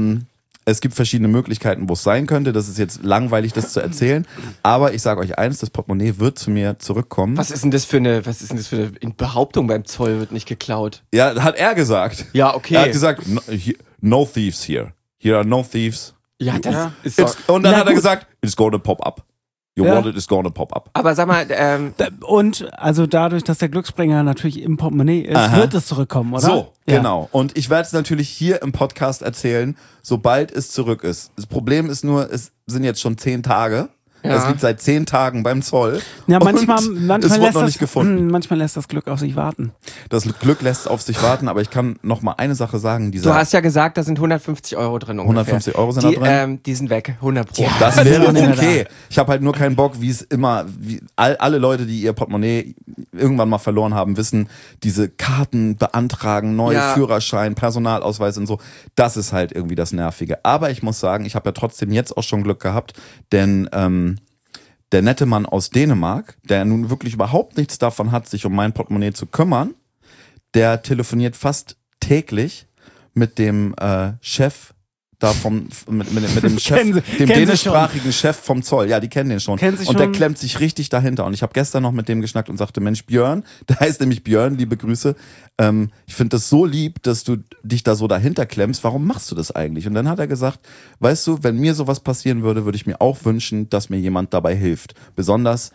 es gibt verschiedene Möglichkeiten, wo es sein könnte. Das ist jetzt langweilig, das zu erzählen. Aber ich sage euch eins, das Portemonnaie wird zu mir zurückkommen. Was ist denn das für eine Behauptung beim Zoll wird nicht geklaut? Ja, hat er gesagt. Ja, okay. Er hat gesagt, no thieves here. Here are no thieves. Ja, das ist It's, doch. und dann Na hat er gut. gesagt, it's gonna pop up. Your Ja. wallet is gonna pop up. Aber sag mal, Und also dadurch, dass der Glücksbringer natürlich im Portemonnaie ist, Aha. wird es zurückkommen, oder? So, Ja. genau. Und ich werde es natürlich hier im Podcast erzählen, sobald es zurück ist. Das Problem ist nur, es sind jetzt schon 10 Tage. Ja. Es liegt seit 10 Tagen beim Zoll. Ja, manchmal es lässt wurde noch das, nicht gefunden. manchmal lässt das Glück auf sich warten. Das Glück lässt auf sich warten, aber ich kann noch mal eine Sache sagen. du hast ja gesagt, da sind 150 € drin ungefähr. 150 € sind die, da drin? Die sind weg, 100 Pro. Das wäre sind okay. Ich habe halt nur keinen Bock, wie es immer, alle Leute, die ihr Portemonnaie irgendwann mal verloren haben, wissen, diese Karten beantragen, neue Ja. Führerschein, Personalausweis und so, das ist halt irgendwie das Nervige. Aber ich muss sagen, ich habe ja trotzdem jetzt auch schon Glück gehabt, denn der nette Mann aus Dänemark, der nun wirklich überhaupt nichts davon hat, sich um mein Portemonnaie zu kümmern, der telefoniert fast täglich mit dem Chef da mit dem Chef, Kennen Sie dem schon. dänischsprachigen Chef vom Zoll. Ja, die kennen den schon. Kennen Sie Und der schon. klemmt sich richtig dahinter. Und ich habe gestern noch mit dem geschnackt und sagte, Mensch, Björn, der heißt nämlich Björn, liebe Grüße. Ich finde das so lieb, dass du dich da so dahinter klemmst. Warum machst du das eigentlich? Und dann hat er gesagt, weißt du, wenn mir sowas passieren würde, würde ich mir auch wünschen, dass mir jemand dabei hilft. Besonders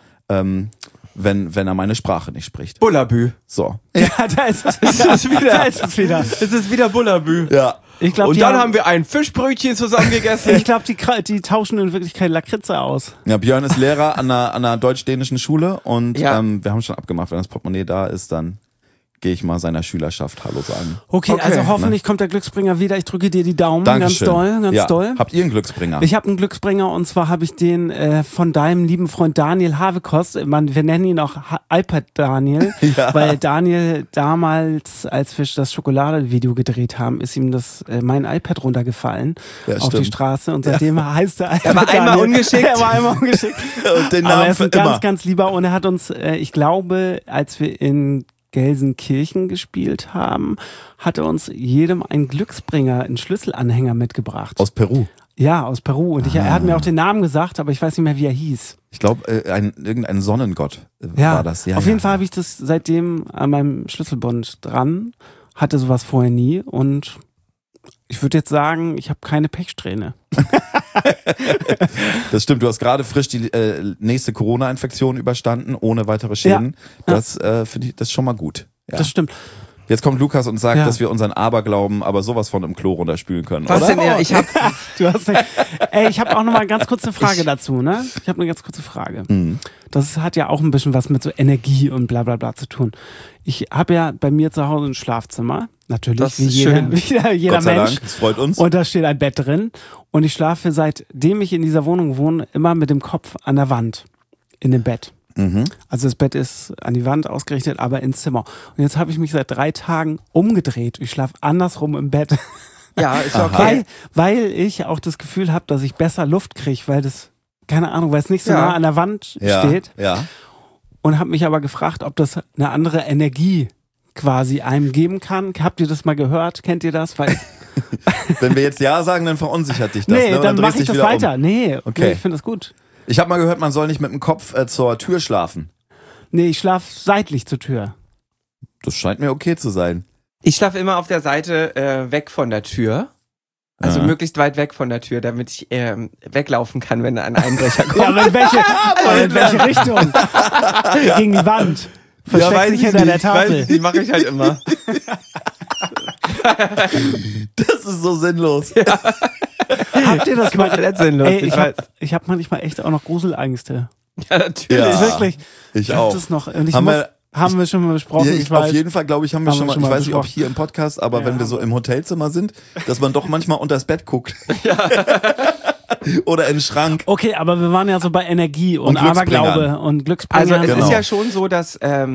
wenn er meine Sprache nicht spricht. Bullabü. So. Ja, da ist es wieder. Da ist es wieder. Es ist wieder Bullabü. Ja. Ich glaube, Und dann haben wir ein Fischbrötchen zusammen gegessen. ich glaube, die tauschen in Wirklichkeit Lakritze aus. Ja, Björn ist Lehrer an einer deutsch-dänischen Schule und Ja. wir haben schon abgemacht, wenn das Portemonnaie da ist, dann gehe ich mal seiner Schülerschaft Hallo sagen. Okay, Okay, also hoffentlich kommt der Glücksbringer wieder. Ich drücke dir die Daumen. Dankeschön. Ganz ja. doll. Habt ihr einen Glücksbringer? Ich habe einen Glücksbringer und zwar habe ich den von deinem lieben Freund Daniel Havekost. Wir nennen ihn auch iPad Daniel, Ja. weil Daniel damals, als wir das Schokoladenvideo gedreht haben, ist ihm mein iPad runtergefallen Ja, auf die stimmt. Straße und seitdem heißt er iPad Er war einmal Daniel. ungeschickt. Er war einmal ungeschickt. Und den Aber Namen er ist für ein ganz, immer. ganz lieber und er hat uns, ich glaube, als wir in Gelsenkirchen gespielt haben, hat er uns jedem einen Glücksbringer, einen Schlüsselanhänger mitgebracht. Aus Peru. Ja, aus Peru. Und er hat mir auch den Namen gesagt, aber ich weiß nicht mehr, wie er hieß. Ich glaube, irgendein Sonnengott Ja, war das. Ja, auf jeden Fall habe ich das seitdem an meinem Schlüsselbund dran. Hatte sowas vorher nie. Und ich würde jetzt sagen, ich habe keine Pechsträhne. Das stimmt, du hast gerade frisch die nächste Corona-Infektion überstanden, ohne weitere Schäden. Ja. Das finde ich, das ist schon mal gut. Ja. Das stimmt. Jetzt kommt Lukas und sagt, Ja. dass wir unseren Aberglauben aber sowas von im Klo runterspülen können, Was oder? denn? Ja, ich hab, Du hast ich habe auch noch mal ganz kurz eine Frage dazu, ne? Ich habe eine ganz kurze Frage. Mhm. Das hat ja auch ein bisschen was mit so Energie und bla bla bla zu tun. Ich habe ja bei mir zu Hause ein Schlafzimmer, natürlich, Das wie ist jeder, schön. wie jeder Gott sei Mensch. Dank, das freut uns. Und da steht ein Bett drin. Und ich schlafe, seitdem ich in dieser Wohnung wohne, immer mit dem Kopf an der Wand. In dem Bett. Mhm. Also das Bett ist an die Wand ausgerichtet, aber ins Zimmer. Und jetzt habe ich mich seit 3 Tagen umgedreht. Ich schlafe andersrum im Bett. ja, ist okay. Weil ich auch das Gefühl habe, dass ich besser Luft kriege, weil das, keine Ahnung, weil es nicht so Ja. nah an der Wand Ja, steht. ja. Und habe mich aber gefragt, ob das eine andere Energie quasi einem geben kann. Habt ihr das mal gehört? Kennt ihr das? Weil Wenn wir jetzt Ja sagen, dann verunsichert dich das. nee, ne? Und dann drehst mache ich dich das wieder weiter. Nee, Okay. ich finde das gut. Ich habe mal gehört, man soll nicht mit dem Kopf zur Tür schlafen. Nee, ich schlafe seitlich zur Tür. Das scheint mir okay zu sein. Ich schlafe immer auf der Seite weg von der Tür. Also Aha. möglichst weit weg von der Tür, damit ich weglaufen kann, wenn ein Einbrecher kommt. Ja, aber in welche Richtung? Gegen die Wand. Versteckt sich hinter der Tafel. Die mache ich halt immer. Das ist so sinnlos. Habt ihr das mal? Komplett sinnlos, Ey, ich weiß. ich hab manchmal echt auch noch Gruselängste. Ja, natürlich. Ja. Wirklich. Ich hab auch. das noch. Und Haben wir- haben wir schon mal besprochen. Ja, ich auf weiß. jeden Fall, glaube ich, haben wir schon mal, ich weiß nicht, ob besprochen. hier im Podcast, aber Ja, wenn wir so im Hotelzimmer sind, dass man doch manchmal unter das Bett guckt. Oder in den Schrank. Okay, aber wir waren ja so bei Energie und, Und Glücksbringern. Aberglaube und Glücksbringer. Also es Genau. ist ja schon so, dass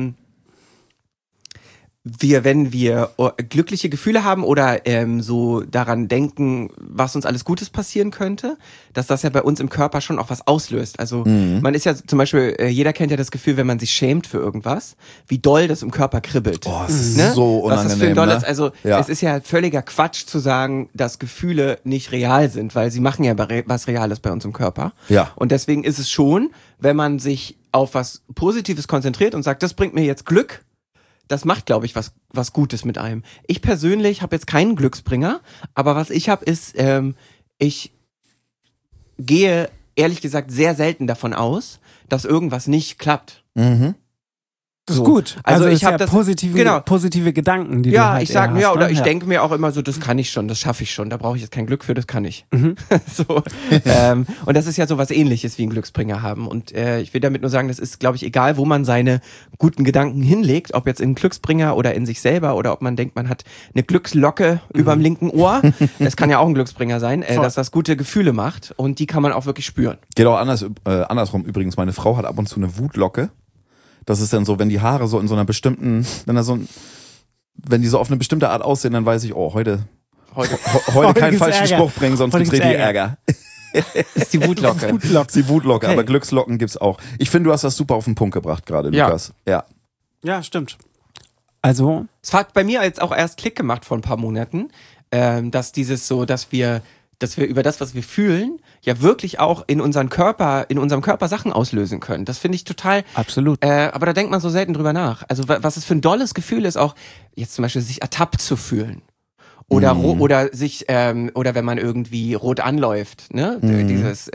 wenn wir glückliche Gefühle haben oder so daran denken, was uns alles Gutes passieren könnte, dass das ja bei uns im Körper schon auch was auslöst. Also man ist ja zum Beispiel, jeder kennt ja das Gefühl, wenn man sich schämt für irgendwas, wie doll das im Körper kribbelt. Oh, es ist Ne? so Was das für ein unangenehm. dolles, Ne? also Ja. es ist ja völliger Quatsch zu sagen, dass Gefühle nicht real sind, weil sie machen ja was Reales bei uns im Körper. Ja. Und deswegen ist es schon, wenn man sich auf was Positives konzentriert und sagt, das bringt mir jetzt Glück, das macht, glaube ich, was Gutes mit einem. Ich persönlich habe jetzt keinen Glücksbringer, aber was ich habe ist, ich gehe ehrlich gesagt sehr selten davon aus, dass irgendwas nicht klappt. Das ist gut. Also ich ist habe das positive Gedanken, die du Ja, halt ich sag eher mir, hast, oder ne? ich Ja. denke mir auch immer so, das kann ich schon, das schaffe ich schon, da brauche ich jetzt kein Glück für, das kann ich. So, und das ist ja so was Ähnliches wie ein Glücksbringer haben. Und ich will damit nur sagen, das ist, glaube ich, egal, wo man seine guten Gedanken hinlegt, ob jetzt in einen Glücksbringer oder in sich selber oder ob man denkt, man hat eine Glückslocke überm linken Ohr. Das kann ja auch ein Glücksbringer sein, dass das gute Gefühle macht und die kann man auch wirklich spüren. Geht auch andersrum übrigens. Meine Frau hat ab und zu eine Wutlocke. Das ist dann so, wenn die Haare so in so einer bestimmten, wenn die so auf eine bestimmte Art aussehen, dann weiß ich, oh, heute keinen falschen Ärger. Spruch bringen, sonst Heute gibt's gibt's richtig Ärger. Das ist die Wutlocke. Das ist die Wutlocke, Okay. aber Glückslocken gibt's auch. Ich finde, du hast das super auf den Punkt gebracht gerade, Ja. Lukas. Ja. Ja, stimmt. Also, Es hat bei mir jetzt auch erst Klick gemacht vor ein paar Monaten, dass wir über das, was wir fühlen, ja wirklich auch in unserem Körper Sachen auslösen können. Das finde ich total. absolut. Aber da denkt man so selten drüber nach. Also was es für ein dolles Gefühl ist, auch jetzt zum Beispiel sich ertappt zu fühlen. Oder oder sich oder wenn man irgendwie rot anläuft, ne? Dieses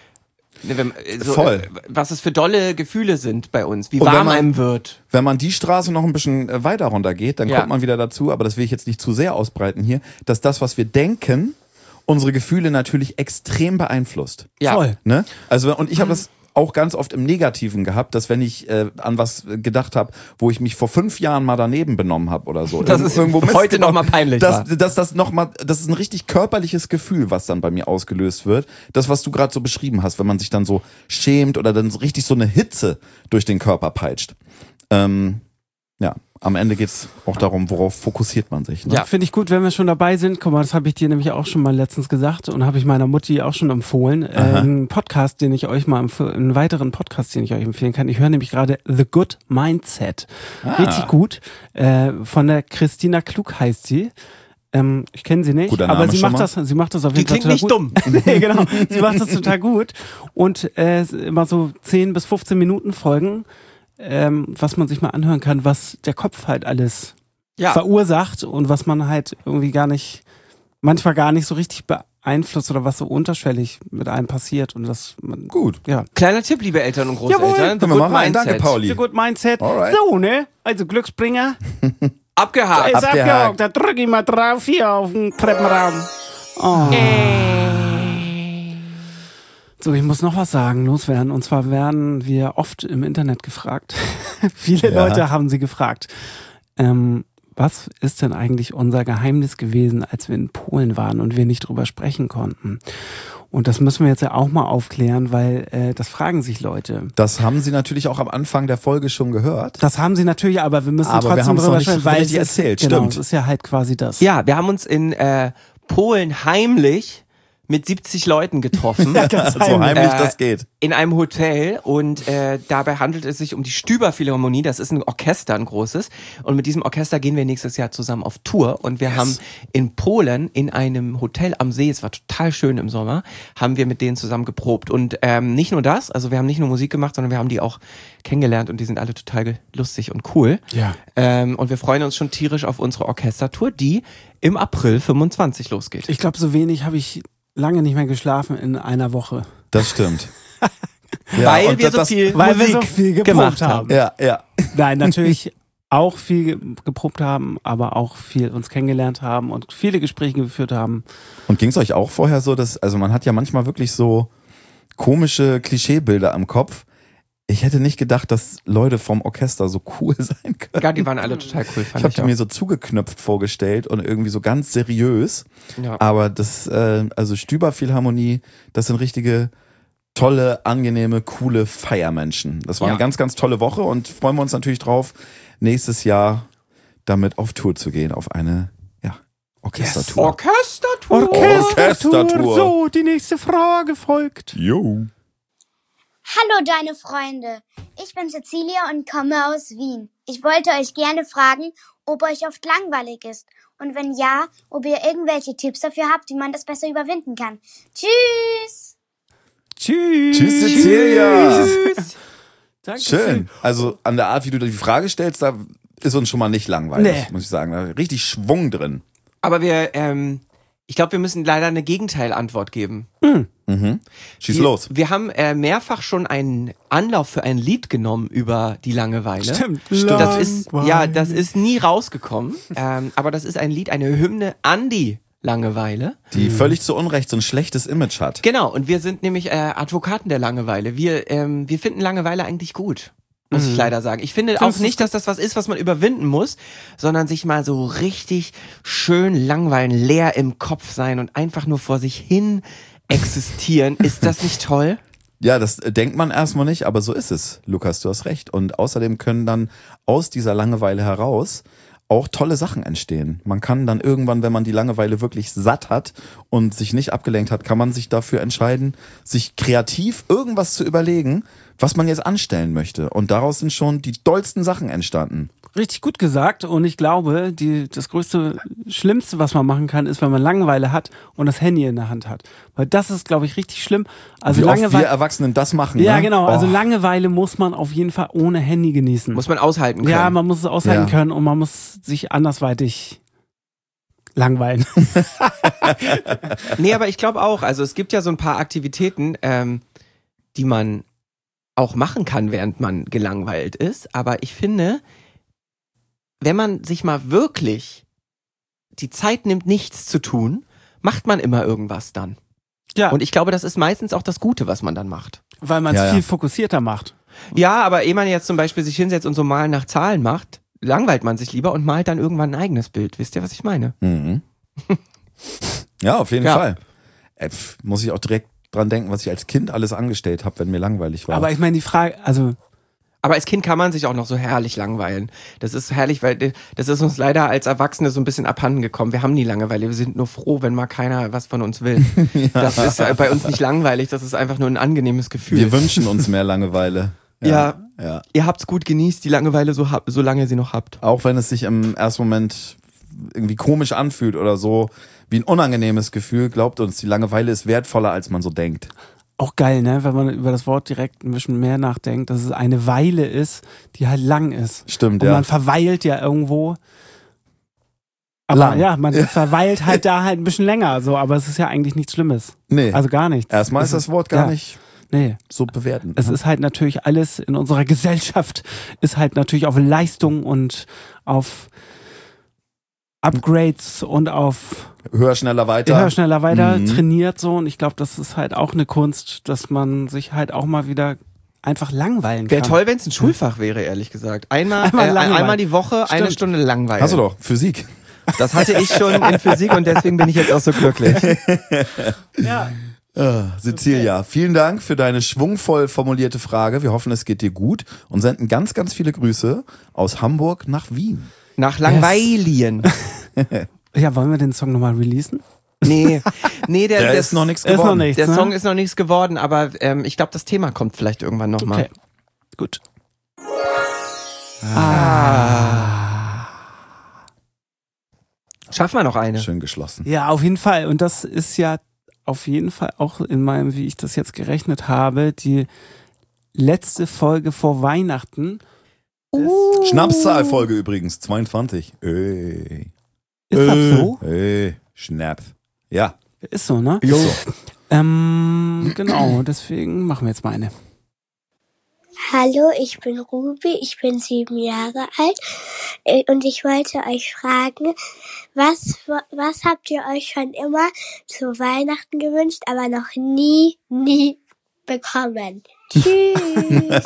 Voll. was es für dolle Gefühle sind bei uns, wie Und wenn warm man- einem wird. Wenn man die Straße noch ein bisschen weiter runter geht, dann Ja. kommt man wieder dazu, aber das will ich jetzt nicht zu sehr ausbreiten hier, dass das, was wir denken, unsere Gefühle natürlich extrem beeinflusst. Ja. Voll. Ne? Also, und ich habe das auch ganz oft im Negativen gehabt, dass wenn ich an was gedacht habe, wo ich mich vor 5 Jahren mal daneben benommen habe oder so. Das ist Mist heute noch gebaut, mal peinlich Das war. das ist ein richtig körperliches Gefühl, was dann bei mir ausgelöst wird. Das, was du gerade so beschrieben hast, wenn man sich dann so schämt oder dann so richtig so eine Hitze durch den Körper peitscht. Ja, am Ende geht's auch darum, worauf fokussiert man sich. Ne? Ja. Finde ich gut, wenn wir schon dabei sind. Guck mal, das habe ich dir nämlich auch schon mal letztens gesagt und habe ich meiner Mutti auch schon empfohlen. Einen Podcast, den ich euch mal einen weiteren Podcast, den ich euch empfehlen kann. Ich höre nämlich gerade The Good Mindset. Richtig gut. Von der Christina Klug heißt sie. Ich kenne sie nicht, Guter aber Name sie schon macht mal. sie macht das auf Die jeden Fall klingt total nicht gut. Nee, genau. Sie macht das total gut. Und immer so 10 bis 15 Minuten Folgen, was man sich mal anhören kann, was der Kopf halt alles Ja. verursacht und was man halt irgendwie manchmal gar nicht so richtig beeinflusst oder was so unterschwellig mit einem passiert und das man, Gut. ja. Kleiner Tipp, liebe Eltern und Großeltern. Jawohl. The Können wir Good mal rein. Mindset. Danke, Pauli. The Good Mindset. Alright. So, ne? Also Glücksbringer. Abgehakt. Ist Abgehakt. abgehakt. Da drücke ich mal drauf hier auf den Treppenraum. Oh. So, ich muss noch was loswerden. Und zwar werden wir oft im Internet gefragt. Viele Ja. Leute haben sie gefragt. Was ist denn eigentlich unser Geheimnis gewesen, als wir in Polen waren und wir nicht drüber sprechen konnten? Und das müssen wir jetzt ja auch mal aufklären, weil das fragen sich Leute. Das haben sie natürlich auch am Anfang der Folge schon gehört. Das haben sie natürlich, aber wir müssen Aber wir trotzdem haben es noch drüber nicht sprechen, weil richtig es ist, erzählt, genau, stimmt. es ist ja halt quasi das. Ja, wir haben uns in Polen heimlich mit 70 Leuten getroffen. So heimlich das geht. In einem Hotel und dabei handelt es sich um die Stüber-Philharmonie, das ist ein Orchester, ein großes, und mit diesem Orchester gehen wir nächstes Jahr zusammen auf Tour und wir haben in Polen in einem Hotel am See, es war total schön im Sommer, haben wir mit denen zusammen geprobt und nicht nur das, also wir haben nicht nur Musik gemacht, sondern wir haben die auch kennengelernt und die sind alle total lustig und cool. Ja. Und wir freuen uns schon tierisch auf unsere Orchestertour, die im April 25 losgeht. Ich glaube, so wenig habe ich lange nicht mehr geschlafen in einer Woche. Das stimmt. Weil und wir so viel Weil wir Musik so viel geprobt gemacht haben. Ja, ja. Nein, natürlich auch viel geprobt haben, aber auch viel uns kennengelernt haben und viele Gespräche geführt haben. Und ging es euch auch vorher so, dass, also man hat ja manchmal wirklich so komische Klischeebilder im Kopf. Ich hätte nicht gedacht, dass Leute vom Orchester so cool sein können. Ja, die waren alle total cool, Ich fand habe ich die auch. mir so zugeknöpft vorgestellt und irgendwie so ganz seriös. Ja. Aber das, also Stüber-Philharmonie, das sind richtige tolle, angenehme, coole Feiermenschen. Das war Ja. eine ganz, ganz tolle Woche und freuen wir uns natürlich drauf, nächstes Jahr damit auf Tour zu gehen, auf eine Orchestertour. Orchestertour. Orchestertour. So, die nächste Frage folgt. Jo. Hallo deine Freunde, ich bin Cecilia und komme aus Wien. Ich wollte euch gerne fragen, ob euch oft langweilig ist und wenn ja, ob ihr irgendwelche Tipps dafür habt, wie man das besser überwinden kann. Tschüss! Tschüss. Tschüss, Cecilia. Danke Schön. Also an der Art, wie du die Frage stellst, da ist uns schon mal nicht langweilig, Nee. muss ich sagen. Da ist richtig Schwung drin. Aber wir Ich glaube, wir müssen leider eine Gegenteilantwort geben. Schieß los. Wir haben mehrfach schon einen Anlauf für ein Lied genommen über die Langeweile. Stimmt. Das ist nie rausgekommen. Aber das ist ein Lied, eine Hymne an die Langeweile. Die völlig zu Unrecht so ein schlechtes Image hat. Genau, und wir sind nämlich Advokaten der Langeweile. Wir finden Langeweile eigentlich gut, muss ich leider sagen. Ich finde auch nicht, dass das was ist, was man überwinden muss, sondern sich mal so richtig schön langweilen, leer im Kopf sein und einfach nur vor sich hin existieren. Ist das nicht toll? Ja, das denkt man erstmal nicht, aber so ist es, Lukas, du hast recht. Und außerdem können dann aus dieser Langeweile heraus auch tolle Sachen entstehen. Man kann dann irgendwann, wenn man die Langeweile wirklich satt hat und sich nicht abgelenkt hat, kann man sich dafür entscheiden, sich kreativ irgendwas zu überlegen, was man jetzt anstellen möchte. Und daraus sind schon die dollsten Sachen entstanden. Richtig gut gesagt und ich glaube, das größte, Schlimmste, was man machen kann, ist, wenn man Langeweile hat und das Handy in der Hand hat. Weil das ist, glaube ich, richtig schlimm. Also Wie oft Langeweile, wir Erwachsenen das machen. ja, ne? genau. Oh. Also Langeweile muss man auf jeden Fall ohne Handy genießen. Muss man aushalten können. Ja, man muss es aushalten Ja. können und man muss sich andersweitig langweilen. Nee, aber ich glaube auch, also es gibt ja so ein paar Aktivitäten, die man auch machen kann, während man gelangweilt ist. Aber ich finde, wenn man sich mal wirklich die Zeit nimmt, nichts zu tun, macht man immer irgendwas dann. Ja, Und ich glaube, das ist meistens auch das Gute, was man dann macht. weil man es Ja, ja. viel fokussierter macht. Ja, aber ehe man jetzt zum Beispiel sich hinsetzt und so Malen nach Zahlen macht, langweilt man sich lieber und malt dann irgendwann ein eigenes Bild. Wisst ihr, was ich meine? Mhm. Ja, auf jeden Ja. Fall. Muss ich auch direkt dran denken, was ich als Kind alles angestellt habe, wenn mir langweilig war. Aber ich meine, die Frage, also Aber als Kind kann man sich auch noch so herrlich langweilen. Das ist herrlich, weil das ist uns leider als Erwachsene so ein bisschen abhanden gekommen. Wir haben nie Langeweile. Wir sind nur froh, wenn mal keiner was von uns will. Das ist bei uns nicht langweilig. Das ist einfach nur ein angenehmes Gefühl. wir wünschen uns mehr Langeweile. Ja. Ja. Ihr habt's gut, genießt die Langeweile solange ihr sie noch habt. Auch wenn es sich im ersten Moment irgendwie komisch anfühlt oder so, wie ein unangenehmes Gefühl, glaubt uns, die Langeweile ist wertvoller, als man so denkt. auch geil, ne, wenn man über das Wort direkt ein bisschen mehr nachdenkt, dass es eine Weile ist, die halt lang ist. Stimmt, Und ja. man verweilt ja irgendwo. Aber Lang. ja, man verweilt halt da halt ein bisschen länger, so, aber es ist ja eigentlich nichts Schlimmes. Nee, Also gar nichts. erstmal ist das Wort gar ja. nicht Nee. so bewerten. Es ist halt natürlich alles in unserer Gesellschaft ist halt natürlich auf Leistung und auf Upgrades und auf höher, schneller, weiter. höher, schneller weiter Mhm. trainiert so. Und ich glaube, das ist halt auch eine Kunst, dass man sich halt auch mal wieder einfach langweilen kann. Wäre toll, wenn es ein Schulfach wäre, ehrlich gesagt. Einmal langweilen. die Woche, eine Stimmt. Stunde langweilen. Hast du doch, Physik. Das hatte ich schon in Physik und deswegen bin ich jetzt auch so glücklich. Ja. Cecilia, vielen Dank für deine schwungvoll formulierte Frage. Wir hoffen, es geht dir gut und senden ganz, ganz viele Grüße aus Hamburg nach Wien. Nach Langweilien. Ja, wollen wir den Song nochmal releasen? Nee, der ist noch nichts ist noch geworden. nichts. Der ne? Song ist noch nichts geworden, aber ich glaube, das Thema kommt vielleicht irgendwann nochmal. Okay. Gut. Schaffen wir noch eine. Schön geschlossen. Ja, auf jeden Fall. Und das ist ja auf jeden Fall auch in meinem, wie ich das jetzt gerechnet habe, die letzte Folge vor Weihnachten. Schnapszahlfolge übrigens, 22. Ey. Ist das so? Ey, Schnaps. Ja. Ist so, ne? Jo. Genau, deswegen machen wir jetzt mal eine. Hallo, ich bin Ruby, ich bin 7 Jahre alt und ich wollte euch fragen, was habt ihr euch schon immer zu Weihnachten gewünscht, aber noch nie bekommen? Tschüss!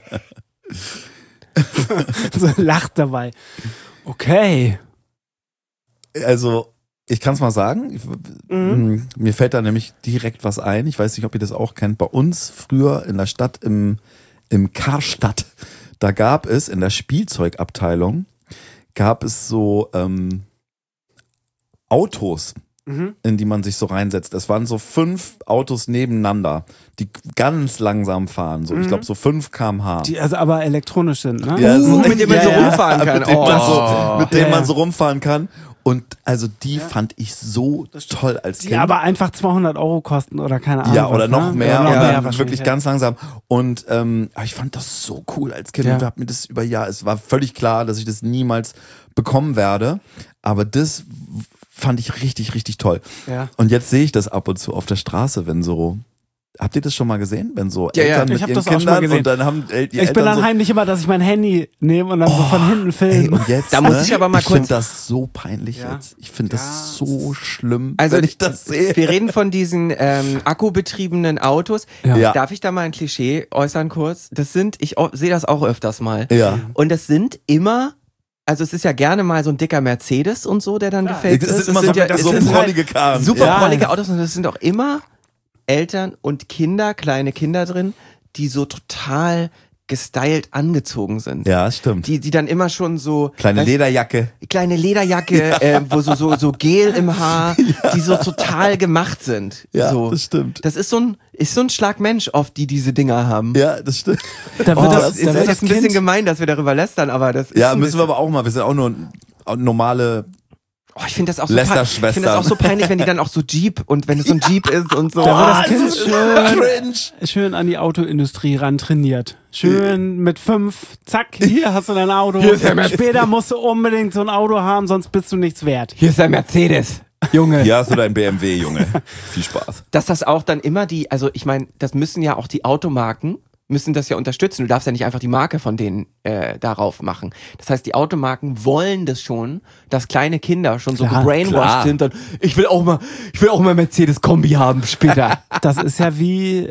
So lacht dabei. Okay. Also, ich kann es mal sagen. Mir fällt da nämlich direkt was ein. Ich weiß nicht, ob ihr das auch kennt. Bei uns früher in der Stadt, im Karstadt, da gab es in der Spielzeugabteilung, gab es so Autos, in die man sich so reinsetzt. Es waren so 5 Autos nebeneinander, die ganz langsam fahren. So, ich glaube so 5 km/h. Die also aber elektronisch sind, ne? Ja, so- mit dem man so Ja, ja. rumfahren kann. Mit dem, man, so, mit dem Ja, man ja. so rumfahren kann. Und also die fand ich so toll als Die Kind. aber einfach 200 € kosten oder keine Ahnung. ja, oder was, noch ne? mehr. Oder noch und mehr dann wahrscheinlich, wirklich ja. ganz langsam. Und aber ich fand das so cool als Kind. Ja. Und hab mir das es war völlig klar, dass ich das niemals bekommen werde. Aber das fand ich richtig, richtig toll. Ja. Und jetzt sehe ich das ab und zu auf der Straße, wenn so, habt ihr das schon mal gesehen? Wenn so Ja, ja, Eltern ich mit hab ihren das auch schon mal Kindern gesehen. und dann haben die Ich Eltern bin dann so, heimlich immer, dass ich mein Handy nehme und dann so von hinten Ey, filme. und jetzt, Da muss ich aber mal ich finde kurz- das so peinlich Ja. jetzt. Ich finde Ja, das so schlimm, Also wenn ich das sehe. Wir reden von diesen akkubetriebenen Autos. Ja. Ja. Darf ich da mal ein Klischee äußern kurz? Das sind, sehe das auch öfters mal. Ja. Und das sind immer, also es ist ja gerne mal so ein dicker Mercedes und so, der dann gefällt Das ist. sind immer Es so, sind ja, das es so sind prollige Karren. super Ja. prollige Autos und das sind auch immer Eltern und Kinder, kleine Kinder drin, die so total gestylt angezogen sind. Ja, stimmt. Die dann immer schon so Kleine weißt- Lederjacke. kleine Lederjacke, wo so Gel im Haar, die so total gemacht sind. Ja, so. das stimmt. Das ist so ein Schlag Mensch oft, die diese Dinger haben. Ja, das stimmt. Da wird Das ist da wird jetzt ein bisschen gemein, dass wir darüber lästern, aber das ist Ja, so ein müssen wir bisschen, aber auch mal. Wir sind auch nur normale. oh, ich finde das auch so Lästerschwestern. ich finde das auch so peinlich, wenn die dann auch so Jeep und wenn es so ein Jeep ist und so. Da wird das das Kind ist schön an die Autoindustrie ran trainiert. Schön mit 5, zack, hier hast du dein Auto. Hier ist der Mercedes. Später musst du unbedingt so ein Auto haben, sonst bist du nichts wert. Hier ist der Mercedes, Junge. Hier hast du dein BMW, Junge. Viel Spaß. Dass das auch dann immer also ich meine, das müssen ja auch die Automarken, müssen das ja unterstützen. Du darfst ja nicht einfach die Marke von denen darauf machen. Das heißt, die Automarken wollen das schon, dass kleine Kinder schon so Klar, gebrainwashed klar. sind. Und ich will auch mal Mercedes-Kombi haben später. Das ist ja wie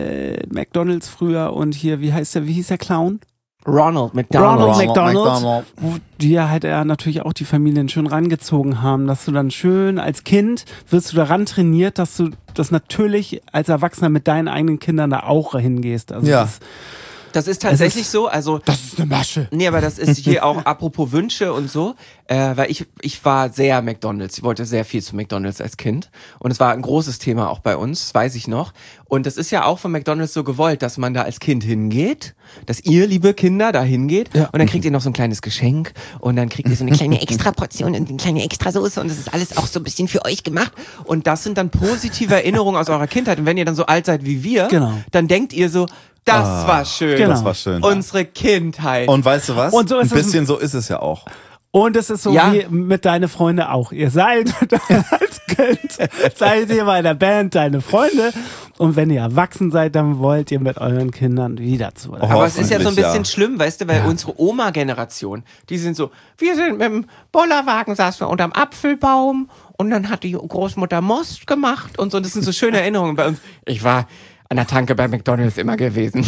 McDonald's früher und hier, wie hieß der Clown? Ronald McDonald. Ronald McDonald, wo die ja halt natürlich auch die Familien schön rangezogen haben, dass du dann schön als Kind wirst du daran trainiert, dass du das natürlich als Erwachsener mit deinen eigenen Kindern da auch hingehst. Also Ja. Das ist tatsächlich so, also das ist eine Masche. nee, aber das ist hier auch apropos Wünsche und so, weil ich war sehr McDonald's, ich wollte sehr viel zu McDonald's als Kind und es war ein großes Thema auch bei uns, das weiß ich noch, und das ist ja auch von McDonald's so gewollt, dass man da als Kind hingeht, dass ihr, liebe Kinder, da hingeht und dann kriegt ihr noch so ein kleines Geschenk und dann kriegt ihr so eine kleine Extraportion und eine kleine Extrasoße und das ist alles auch so ein bisschen für euch gemacht und das sind dann positive Erinnerungen aus eurer Kindheit und wenn ihr dann so alt seid wie wir, Genau. dann denkt ihr so, das war schön. Genau. Das war schön. Unsere Kindheit. Und weißt du was? Und so ist ein es- bisschen so ist es ja auch. Und es ist so Ja. wie mit deinen Freunden auch. Ihr seid als Kind, seid ihr bei der Band deine Freunde. Und wenn ihr erwachsen seid, dann wollt ihr mit euren Kindern wieder zu. Aber es ist ja so ein Hoffentlich, bisschen ja. schlimm, weißt du, weil unsere Oma-Generation, die sind so, wir sind mit dem Bollerwagen, saßen wir unterm Apfelbaum und dann hat die Großmutter Most gemacht und so. Und das sind so schöne Erinnerungen bei uns. Ich war an der Tanke bei McDonald's immer gewesen.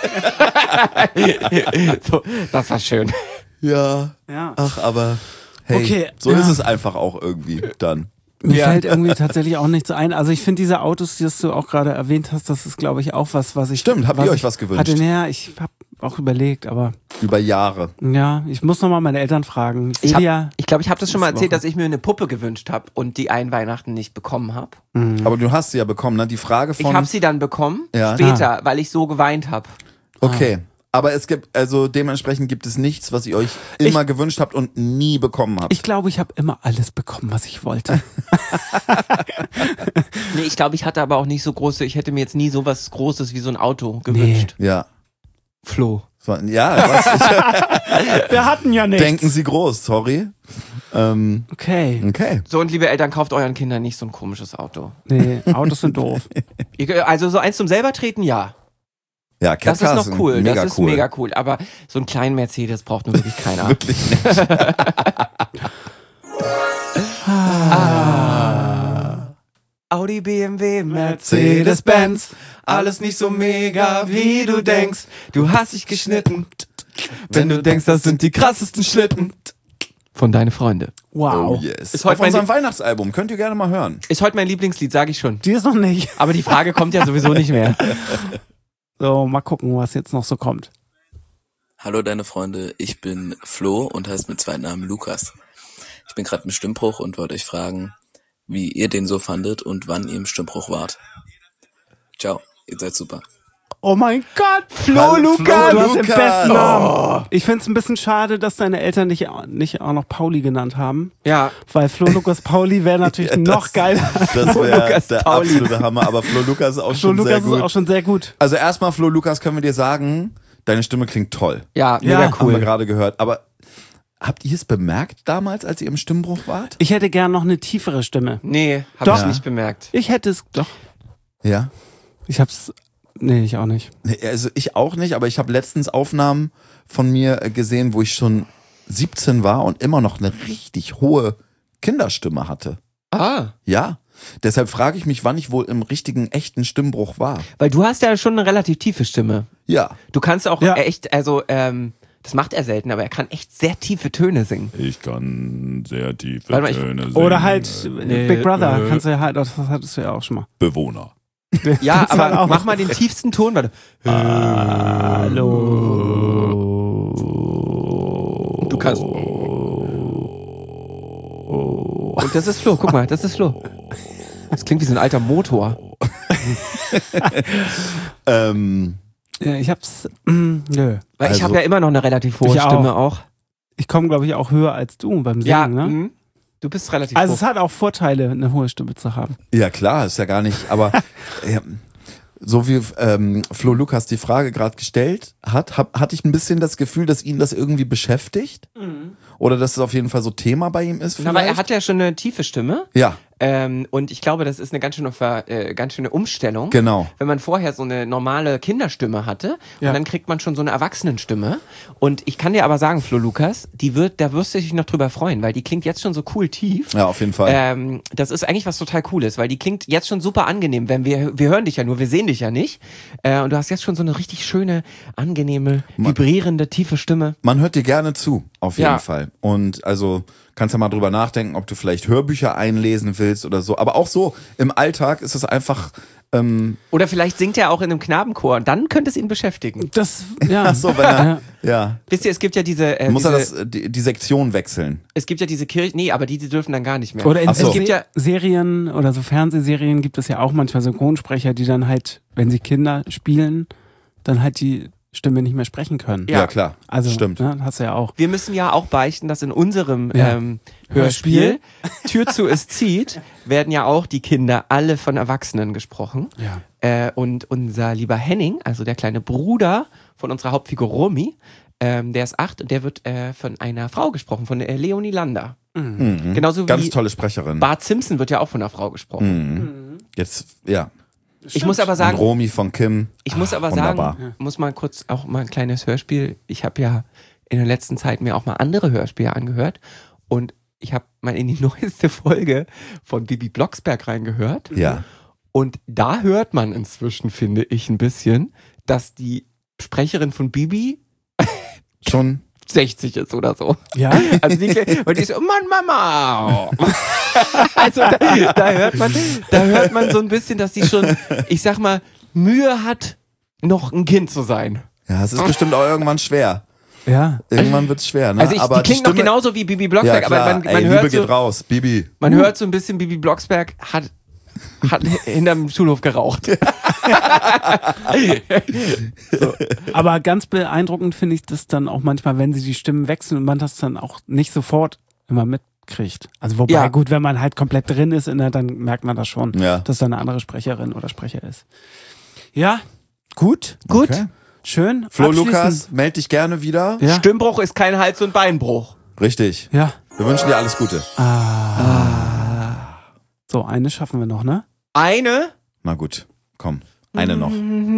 So, das war schön. Ja. Ja. Ach, aber hey, Okay, so ja. ist es einfach auch irgendwie dann. Mir Ja. fällt irgendwie tatsächlich auch nichts ein. Also ich finde diese Autos, die du auch gerade erwähnt hast, das ist, glaube ich, auch was ich... Stimmt, habt ihr euch ich was gewünscht? Hatte, naja, ich habe auch überlegt, aber Über Jahre. ja, ich muss nochmal meine Eltern fragen. Ich sehe glaube, ich habe das schon mal Nächste erzählt, Woche. dass ich mir eine Puppe gewünscht habe und die einen Weihnachten nicht bekommen habe. Aber du hast sie ja bekommen, ne? Die Frage Ich von. habe sie dann bekommen, Ja. später, weil ich so geweint habe. Okay. Aber es gibt, also dementsprechend gibt es nichts, was ihr euch immer gewünscht habt und nie bekommen habt. Ich glaube, ich habe immer alles bekommen, was ich wollte. Nee, ich glaube, ich hatte aber auch nicht so große, ich hätte mir jetzt nie sowas Großes wie so ein Auto gewünscht. Ja. Flo. So, ja, was, Wir hatten ja nichts. denken Sie groß, sorry. Okay. Okay. So, und liebe Eltern, kauft euren Kindern nicht so ein komisches Auto. Nee, Autos sind doof. Also so eins zum selber treten, ja. Ja, Das ist Catcars noch cool. sind Das ist mega cool. Aber so einen kleinen Mercedes braucht nur wirklich keiner. Wirklich nicht. Audi, BMW, Mercedes-Benz. Alles nicht so mega, wie du denkst. Du hast dich geschnitten. Wenn du denkst, das sind die krassesten Schlitten. Von deine Freunde. Wow. Oh yes. Ist heute Auf unserem mein Weihnachtsalbum. Könnt ihr gerne mal hören. Ist heute mein Lieblingslied, sage ich schon. Die ist noch nicht. Aber die Frage kommt ja sowieso nicht mehr. So, mal gucken, was jetzt noch so kommt. Hallo deine Freunde, ich bin Flo und heiße mit zweiten Namen Lukas. Ich bin gerade im Stimmbruch und wollte euch fragen, wie ihr den so fandet und wann ihr im Stimmbruch wart. Ciao, ihr seid super. Oh mein Gott, Hallo, Lukas, du hast den Lukas. besten Namen. Ich find's ein bisschen schade, dass deine Eltern nicht auch noch Pauli genannt haben. Ja. Weil Flo Lukas Pauli wäre natürlich Ja, noch geiler. Das wäre Lukas der Pauli. absolute Hammer. Aber Flo Lukas ist auch Flo schon Lukas sehr ist gut. auch schon sehr gut. Also erstmal, Flo Lukas, können wir dir sagen, deine Stimme klingt toll. Ja, Ja, mega Haben wir cool. gerade gehört. Aber Habt ihr es bemerkt damals, als ihr im Stimmbruch wart? Ich hätte gern noch eine tiefere Stimme. Nee, hab Doch. ich nicht bemerkt. Ich hätte es doch. Ja. Ich hab's. Nee, ich auch nicht. Nee, also ich auch nicht, aber ich habe letztens Aufnahmen von mir gesehen, wo ich schon 17 war und immer noch eine richtig hohe Kinderstimme hatte. Ah, Ja. Deshalb frage ich mich, wann ich wohl im richtigen, echten Stimmbruch war. weil du hast ja schon eine relativ tiefe Stimme. Ja. Du kannst auch Ja. echt, also, das macht er selten, aber er kann echt sehr tiefe Töne singen. Ich kann sehr tiefe Warte mal, Töne singen. Oder halt Big Brother. Kannst du ja halt, das hattest du ja auch schon mal. Bewohner. Ja, Kannst du halt aber auch. mach mal den tiefsten Ton, warte. Hallo. Du kannst. Und das ist Flo, guck mal, das ist Flo. Das klingt wie so ein alter Motor. Ja, ich hab's. Nö. Weil ich Also- habe ja immer noch eine relativ hohe Ich Stimme auch. Ich komme, glaube ich, auch höher als du beim Singen, Ja, ne? du bist relativ Also hoch. es hat auch Vorteile, eine hohe Stimme zu haben. Ja klar, ist ja gar nicht, aber so wie Flo Lukas die Frage gerade gestellt hat, hatte ich ein bisschen das Gefühl, dass ihn das irgendwie beschäftigt. Oder dass es auf jeden Fall so Thema bei ihm ist vielleicht. Aber er hat ja schon eine tiefe Stimme. Ja, Und ich glaube, das ist eine ganz schöne Umstellung. genau. Wenn man vorher so eine normale Kinderstimme hatte Ja. und dann kriegt man schon so eine Erwachsenenstimme. Und ich kann dir aber sagen, Flo Lukas, da wirst du dich noch drüber freuen, weil die klingt jetzt schon so cool tief. Ja, auf jeden Fall. Das ist eigentlich was total Cooles, weil die klingt jetzt schon super angenehm, wenn wir hören dich ja nur, wir sehen dich ja nicht. Und du hast jetzt schon so eine richtig schöne, angenehme, vibrierende, tiefe Stimme. Man hört dir gerne zu, auf jeden Ja. Fall. Und also kannst ja mal drüber nachdenken, ob du vielleicht Hörbücher einlesen willst oder so. Aber auch so im Alltag ist es einfach Oder vielleicht singt er auch in einem Knabenchor und dann könnte es ihn beschäftigen. Das, ja. so, wenn er, ja. Wisst ihr, es gibt ja Muss er die Sektion wechseln. es gibt ja diese Kirchen, nee, aber die dürfen dann gar nicht mehr. Oder in Ach so. Es gibt ja, Serien oder so Fernsehserien gibt es ja auch manchmal Synchronsprecher, die dann halt, wenn sie Kinder spielen, dann halt die Stimme nicht mehr sprechen können. Ja, klar. Also, Stimmt. Ne, hast du ja auch. wir müssen ja auch beichten, dass in unserem Ja. Hörspiel Tür zu es zieht, werden ja auch die Kinder alle von Erwachsenen gesprochen. Ja. Und unser lieber Henning, also der kleine Bruder von unserer Hauptfigur Romy, der ist 8 und der wird von einer Frau gesprochen, von Leonie Lander. Mhm. Genauso Ganz wie tolle Sprecherin. Bart Simpson wird ja auch von einer Frau gesprochen. Mhm. Jetzt, ja. Ich muss aber Und sagen, Romy von Kim. ich muss aber wunderbar. sagen, muss mal kurz auch mal ein kleines Hörspiel. Ich habe ja in der letzten Zeit mir auch mal andere Hörspiele angehört und ich habe mal in die neueste Folge von Bibi Blocksberg reingehört. Ja. Und da hört man inzwischen, finde ich, ein bisschen, dass die Sprecherin von Bibi Schon. 60 ist oder so. Ja? Also und die ist so, Mann, Mama. Also da hört man so ein bisschen, dass sie schon, ich sag mal, Mühe hat, noch ein Kind zu sein. Ja, es ist bestimmt auch irgendwann schwer. Ja. Irgendwann wird's schwer, ne? Also Aber die klingt noch genauso wie Bibi Blocksberg, ja, klar. aber man Ey, hört Liebe so, geht raus, Bibi. man hört so ein bisschen, Bibi Blocksberg hat hinterm Schulhof geraucht. So. Aber ganz beeindruckend finde ich das dann auch manchmal, wenn sie die Stimmen wechseln und man das dann auch nicht sofort immer mitkriegt. Also wobei, Ja. gut, wenn man halt komplett drin ist, dann merkt man das schon, Ja. dass da eine andere Sprecherin oder Sprecher ist. Ja, gut. Okay. Schön. Flo Abschließend- Lukas, meld dich gerne wieder. Ja. Stimmbruch ist kein Hals- und Beinbruch. Richtig. Ja. Wir wünschen dir alles Gute. So, eine schaffen wir noch, ne? Eine? Na gut, komm. Eine noch.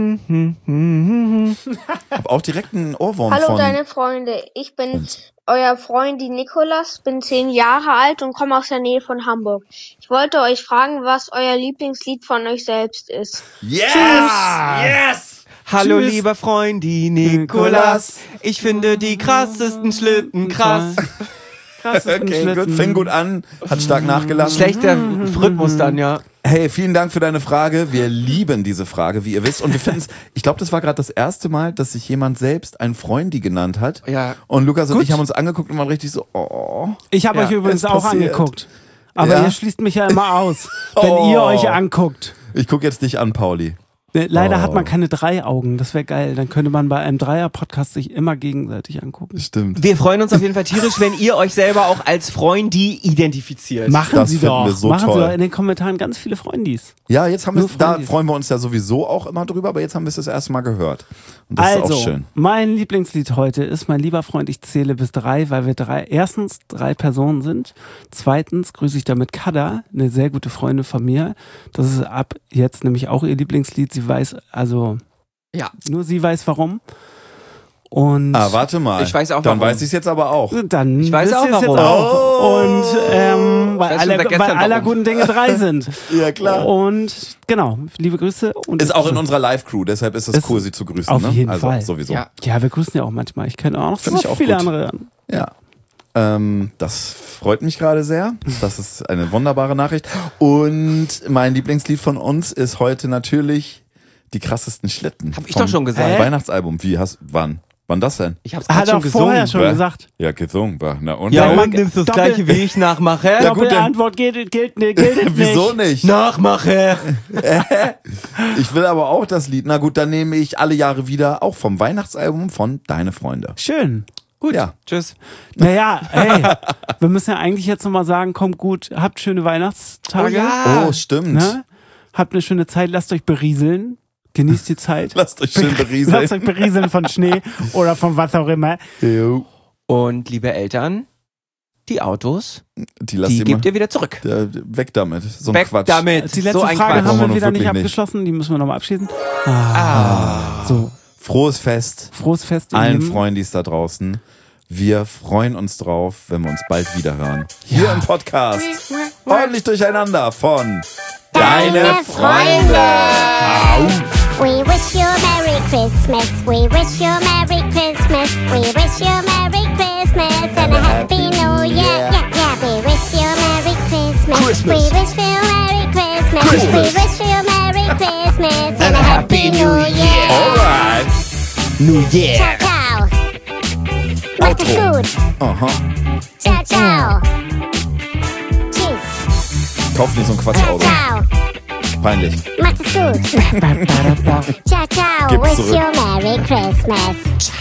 Hab auch direkt einen Ohrwurm Hallo von deine Freunde, ich bin uns. euer Freund die Nikolas, bin 10 Jahre alt und komme aus der Nähe von Hamburg. Ich wollte euch fragen, was euer Lieblingslied von euch selbst ist. Yes! Yes! Hallo Tschüss. lieber Freund, die Nikolas. Ich finde die krassesten Schlitten krass. Okay, gut. Fing gut an, hat stark nachgelassen. Schlechter Rhythmus dann, ja. Hey, vielen Dank für deine Frage. Wir lieben diese Frage, wie ihr wisst. Und wir finden es, ich glaube, das war gerade das erste Mal, dass sich jemand selbst ein Freundy genannt hat. Ja. Und Lukas und Gut. ich haben uns angeguckt und waren richtig so, oh. Ich habe Ja, euch übrigens es auch passiert. angeguckt. Aber Ja. ihr schließt mich ja immer aus, wenn Oh. ihr euch anguckt. Ich guck jetzt dich an, Pauli. Leider hat man keine 3 Augen, das wäre geil. Dann könnte man bei einem Dreier-Podcast sich immer gegenseitig angucken. Stimmt. Wir freuen uns auf jeden Fall tierisch, wenn ihr euch selber auch als Freunde identifiziert. Machen Das Sie finden doch. wir so Machen toll. Sie doch in den Kommentaren ganz viele Freundis. Ja, jetzt haben wir Nur da Freundis. freuen wir uns ja sowieso auch immer drüber, aber jetzt haben wir es das erste Mal gehört. Und das ist Also, auch schön. mein Lieblingslied heute ist mein lieber Freund, ich zähle bis 3, weil wir erstens 3 Personen sind. Zweitens grüße ich damit Kada, eine sehr gute Freundin von mir. Das ist ab jetzt nämlich auch ihr Lieblingslied. Sie weiß, also Ja. nur sie weiß warum. Und Warte mal. Ich weiß auch, Dann warum. weiß ich es jetzt aber auch. dann Ich weiß wisst auch, ihr es jetzt warum. auch. Und weil, weiß schon seit gestern, weil aller warum. guten Dinge 3 sind. Ja, klar. Und genau, liebe Grüße. Und Ist auch in unserer Live-Crew, deshalb ist es Ist cool, sie zu grüßen. auf ne? jeden also, Fall. sowieso. Ja. Ja, wir grüßen ja auch manchmal. Ich kenne auch noch Find ich auch viele gut. andere an. Ja. Das freut mich gerade sehr. Das ist eine wunderbare Nachricht. Und mein Lieblingslied von uns ist heute natürlich die krassesten Schlitten. Hab ich doch schon gesagt. Weihnachtsalbum. Wann das denn? Ich hab's Hat gerade er schon vorher gesungen. schon Wa? gesagt. Ja, gesungen. Na und? Ja, Ja, und man- nimmst das Doppel- gleiche wie ich nachmache? Ja, gut, dann- Antwort gilt nicht. Wieso nicht? Nachmache! Ich will aber auch das Lied. Na gut, dann nehme ich alle Jahre wieder, auch vom Weihnachtsalbum von Deine Freunde. Schön. Gut, Ja. tschüss. Naja, hey, wir müssen ja eigentlich jetzt nochmal sagen, kommt gut, habt schöne Weihnachtstage. Oh ja. Oh, stimmt. Ne? Habt eine schöne Zeit, lasst euch berieseln. Genießt die Zeit. Lasst euch schön berieseln. Lasst euch berieseln von Schnee oder von was auch immer. Jo. Und liebe Eltern, die Autos, Die lasst die ihr gebt mal. ihr wieder zurück. Weg damit. So ein Weg Quatsch. damit. Die letzte so ein Frage Quatsch. haben wir wir wieder nicht wirklich nicht. abgeschlossen, die müssen wir nochmal abschließen. So, Frohes Fest frohes Fest, ihr allen Lieben. Freundis da draußen. Wir freuen uns drauf, wenn wir uns bald wieder hören. Hier im Podcast. Ordentlich durcheinander von Deine Freunde. We wish you a Merry Christmas. We wish you a Merry Christmas. We wish you a Merry Christmas and a Happy New Year. Yeah, yeah. We wish you a Merry Christmas. We wish you a Merry Christmas. We wish you a Merry Christmas and a Happy New Year. Alright. New Year. Ciao, ciao. Macht es gut. Aha. Ciao, ciao. Tschüss. Kauf nicht so ein Ciao, Quatschauto. ciao. Peinlich. Macht es gut. Ciao, ciao. Gib's Wish zurück. you a Merry Christmas.